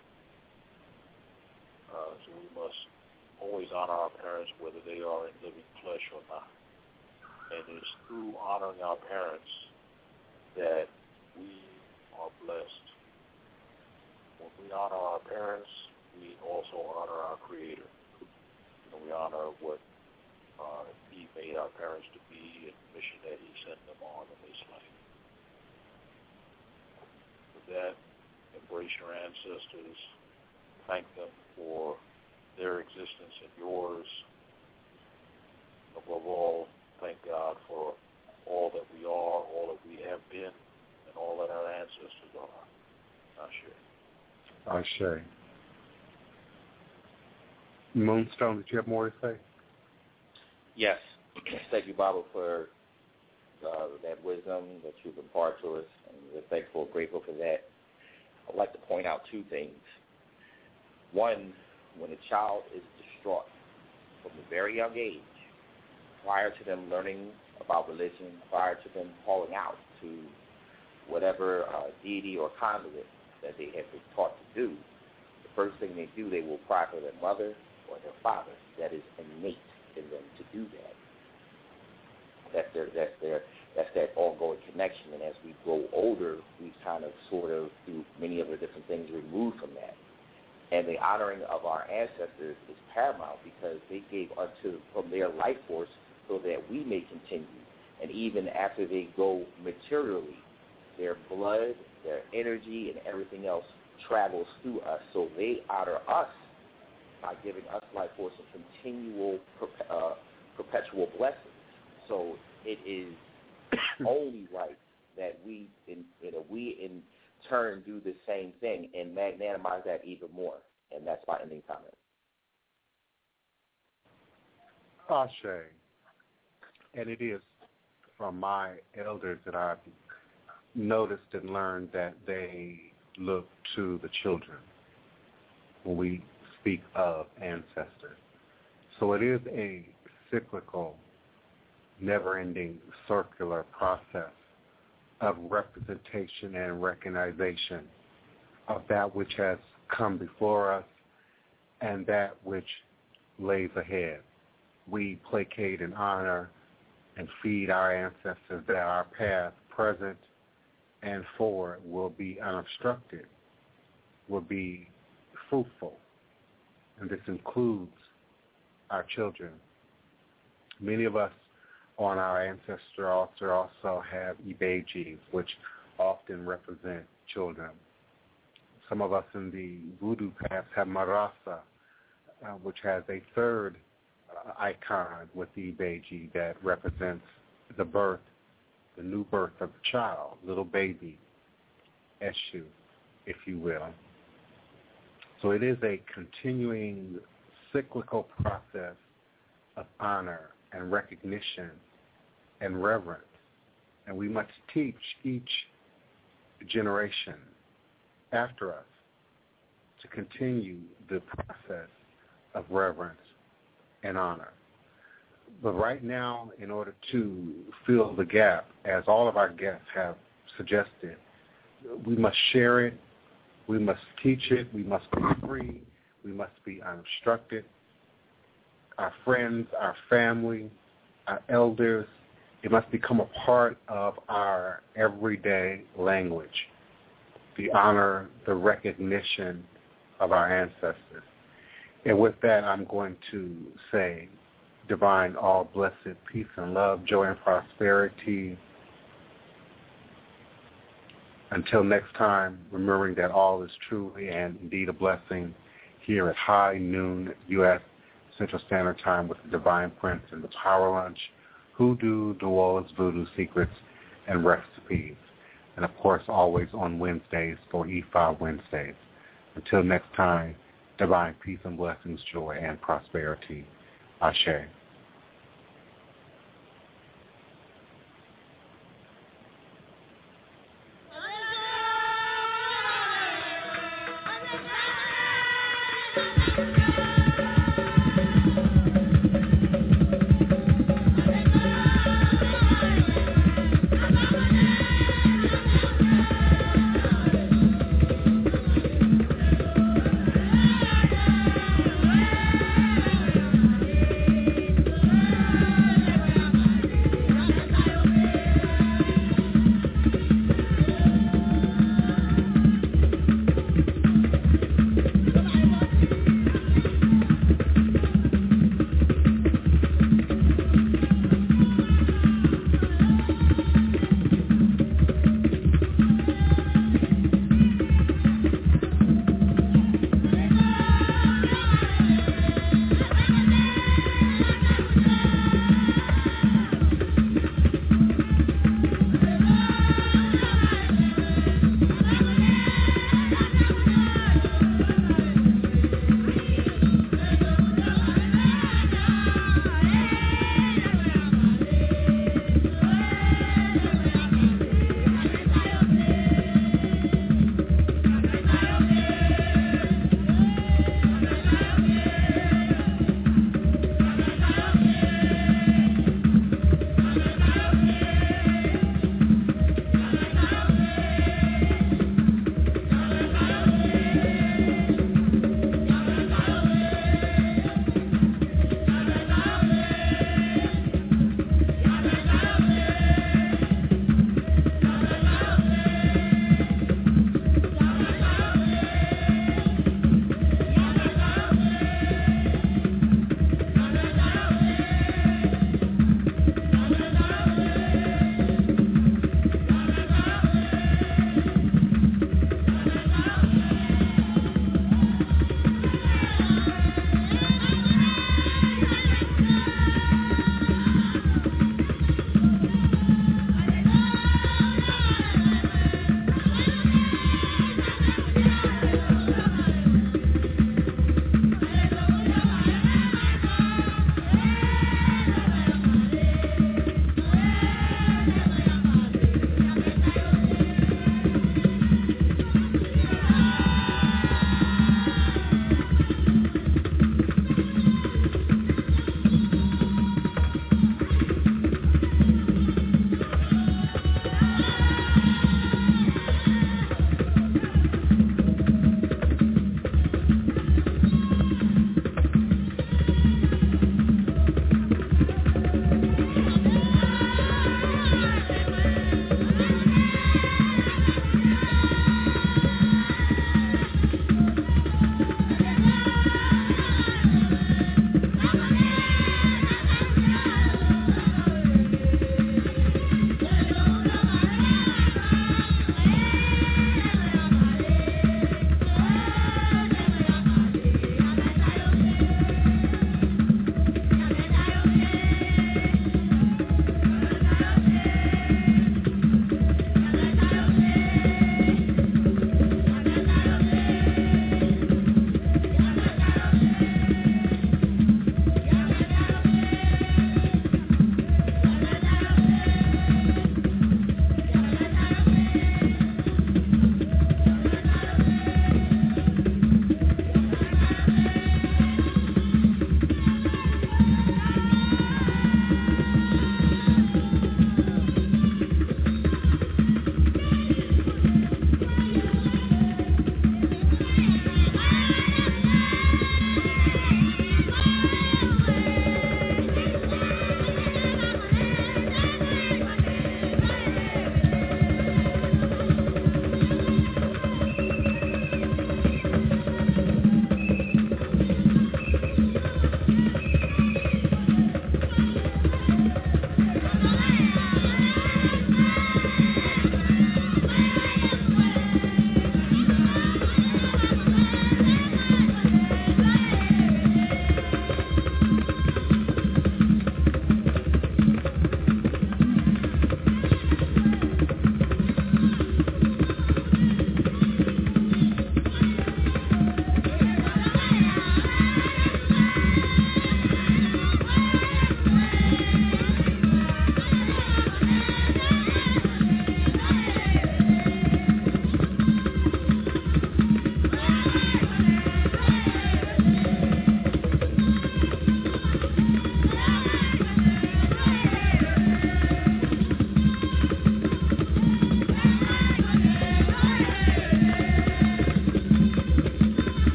So we must always honor our parents, whether they are in living flesh or not. And it's through honoring our parents that we are blessed. When we honor our parents, we also honor our Creator. And we honor what He made our parents to be and the mission that He sent them on in this life. With that, embrace your ancestors. Thank them for their existence and yours. Above all, thank God for all that we are, all that we have been, and all that our ancestors are. Ashe. Ashe. Moonstone, did you have more to say? Yes. Thank you, Baba, for that wisdom that you've imparted to us, and we're thankful, grateful for that. I'd like to point out two things. One, when a child is distraught from a very young age, prior to them learning about religion, prior to them calling out to whatever deity or conduit that they have been taught to do, the first thing they do, they will cry for their mother or their father. That is innate in them to do that. That's that ongoing connection. And as we grow older, we kind of sort of do many of the different things removed from that. And the honoring of our ancestors is paramount because they gave from their life force so that we may continue. And even after they go materially, their blood, their energy, and everything else travels through us. So they honor us by giving us life force and continual, perpetual blessings. So it is only right that we in turn do the same thing and magnanimize that even more. And that's my ending comment. Ashe. And it is from my elders that I've noticed and learned that they look to the children when we speak of ancestors. So it is a cyclical, never-ending circular process of representation and recognition of that which has come before us and that which lays ahead. We placate and honor and feed our ancestors that our past, present, and forward will be unobstructed, will be fruitful. And this includes our children. Many of us on our ancestor altar also have Ibeji, which often represent children. Some of us in the voodoo path have Marasa, which has a third icon with the Ibeji that represents the birth, the new birth of the child, little baby, Eshu, if you will. So it is a continuing cyclical process of honor and recognition and reverence. And we must teach each generation after us to continue the process of reverence and honor. But right now, in order to fill the gap, as all of our guests have suggested, we must share it, we must teach it, we must be free, we must be uninstructed. Our friends, our family, our elders, it must become a part of our everyday language, the honor, the recognition of our ancestors. And with that, I'm going to say, divine, all blessed peace and love, joy and prosperity. Until next time, remembering that all is truly and indeed a blessing here at high noon U.S. Central Standard Time with the Divine Prince and the Power Lunch, Hoodoo, New Orleans Voodoo Secrets, and Recipes. And, of course, always on Wednesdays for E5 Wednesdays. Until next time, divine peace and blessings, joy and prosperity. Ashe. Thank you.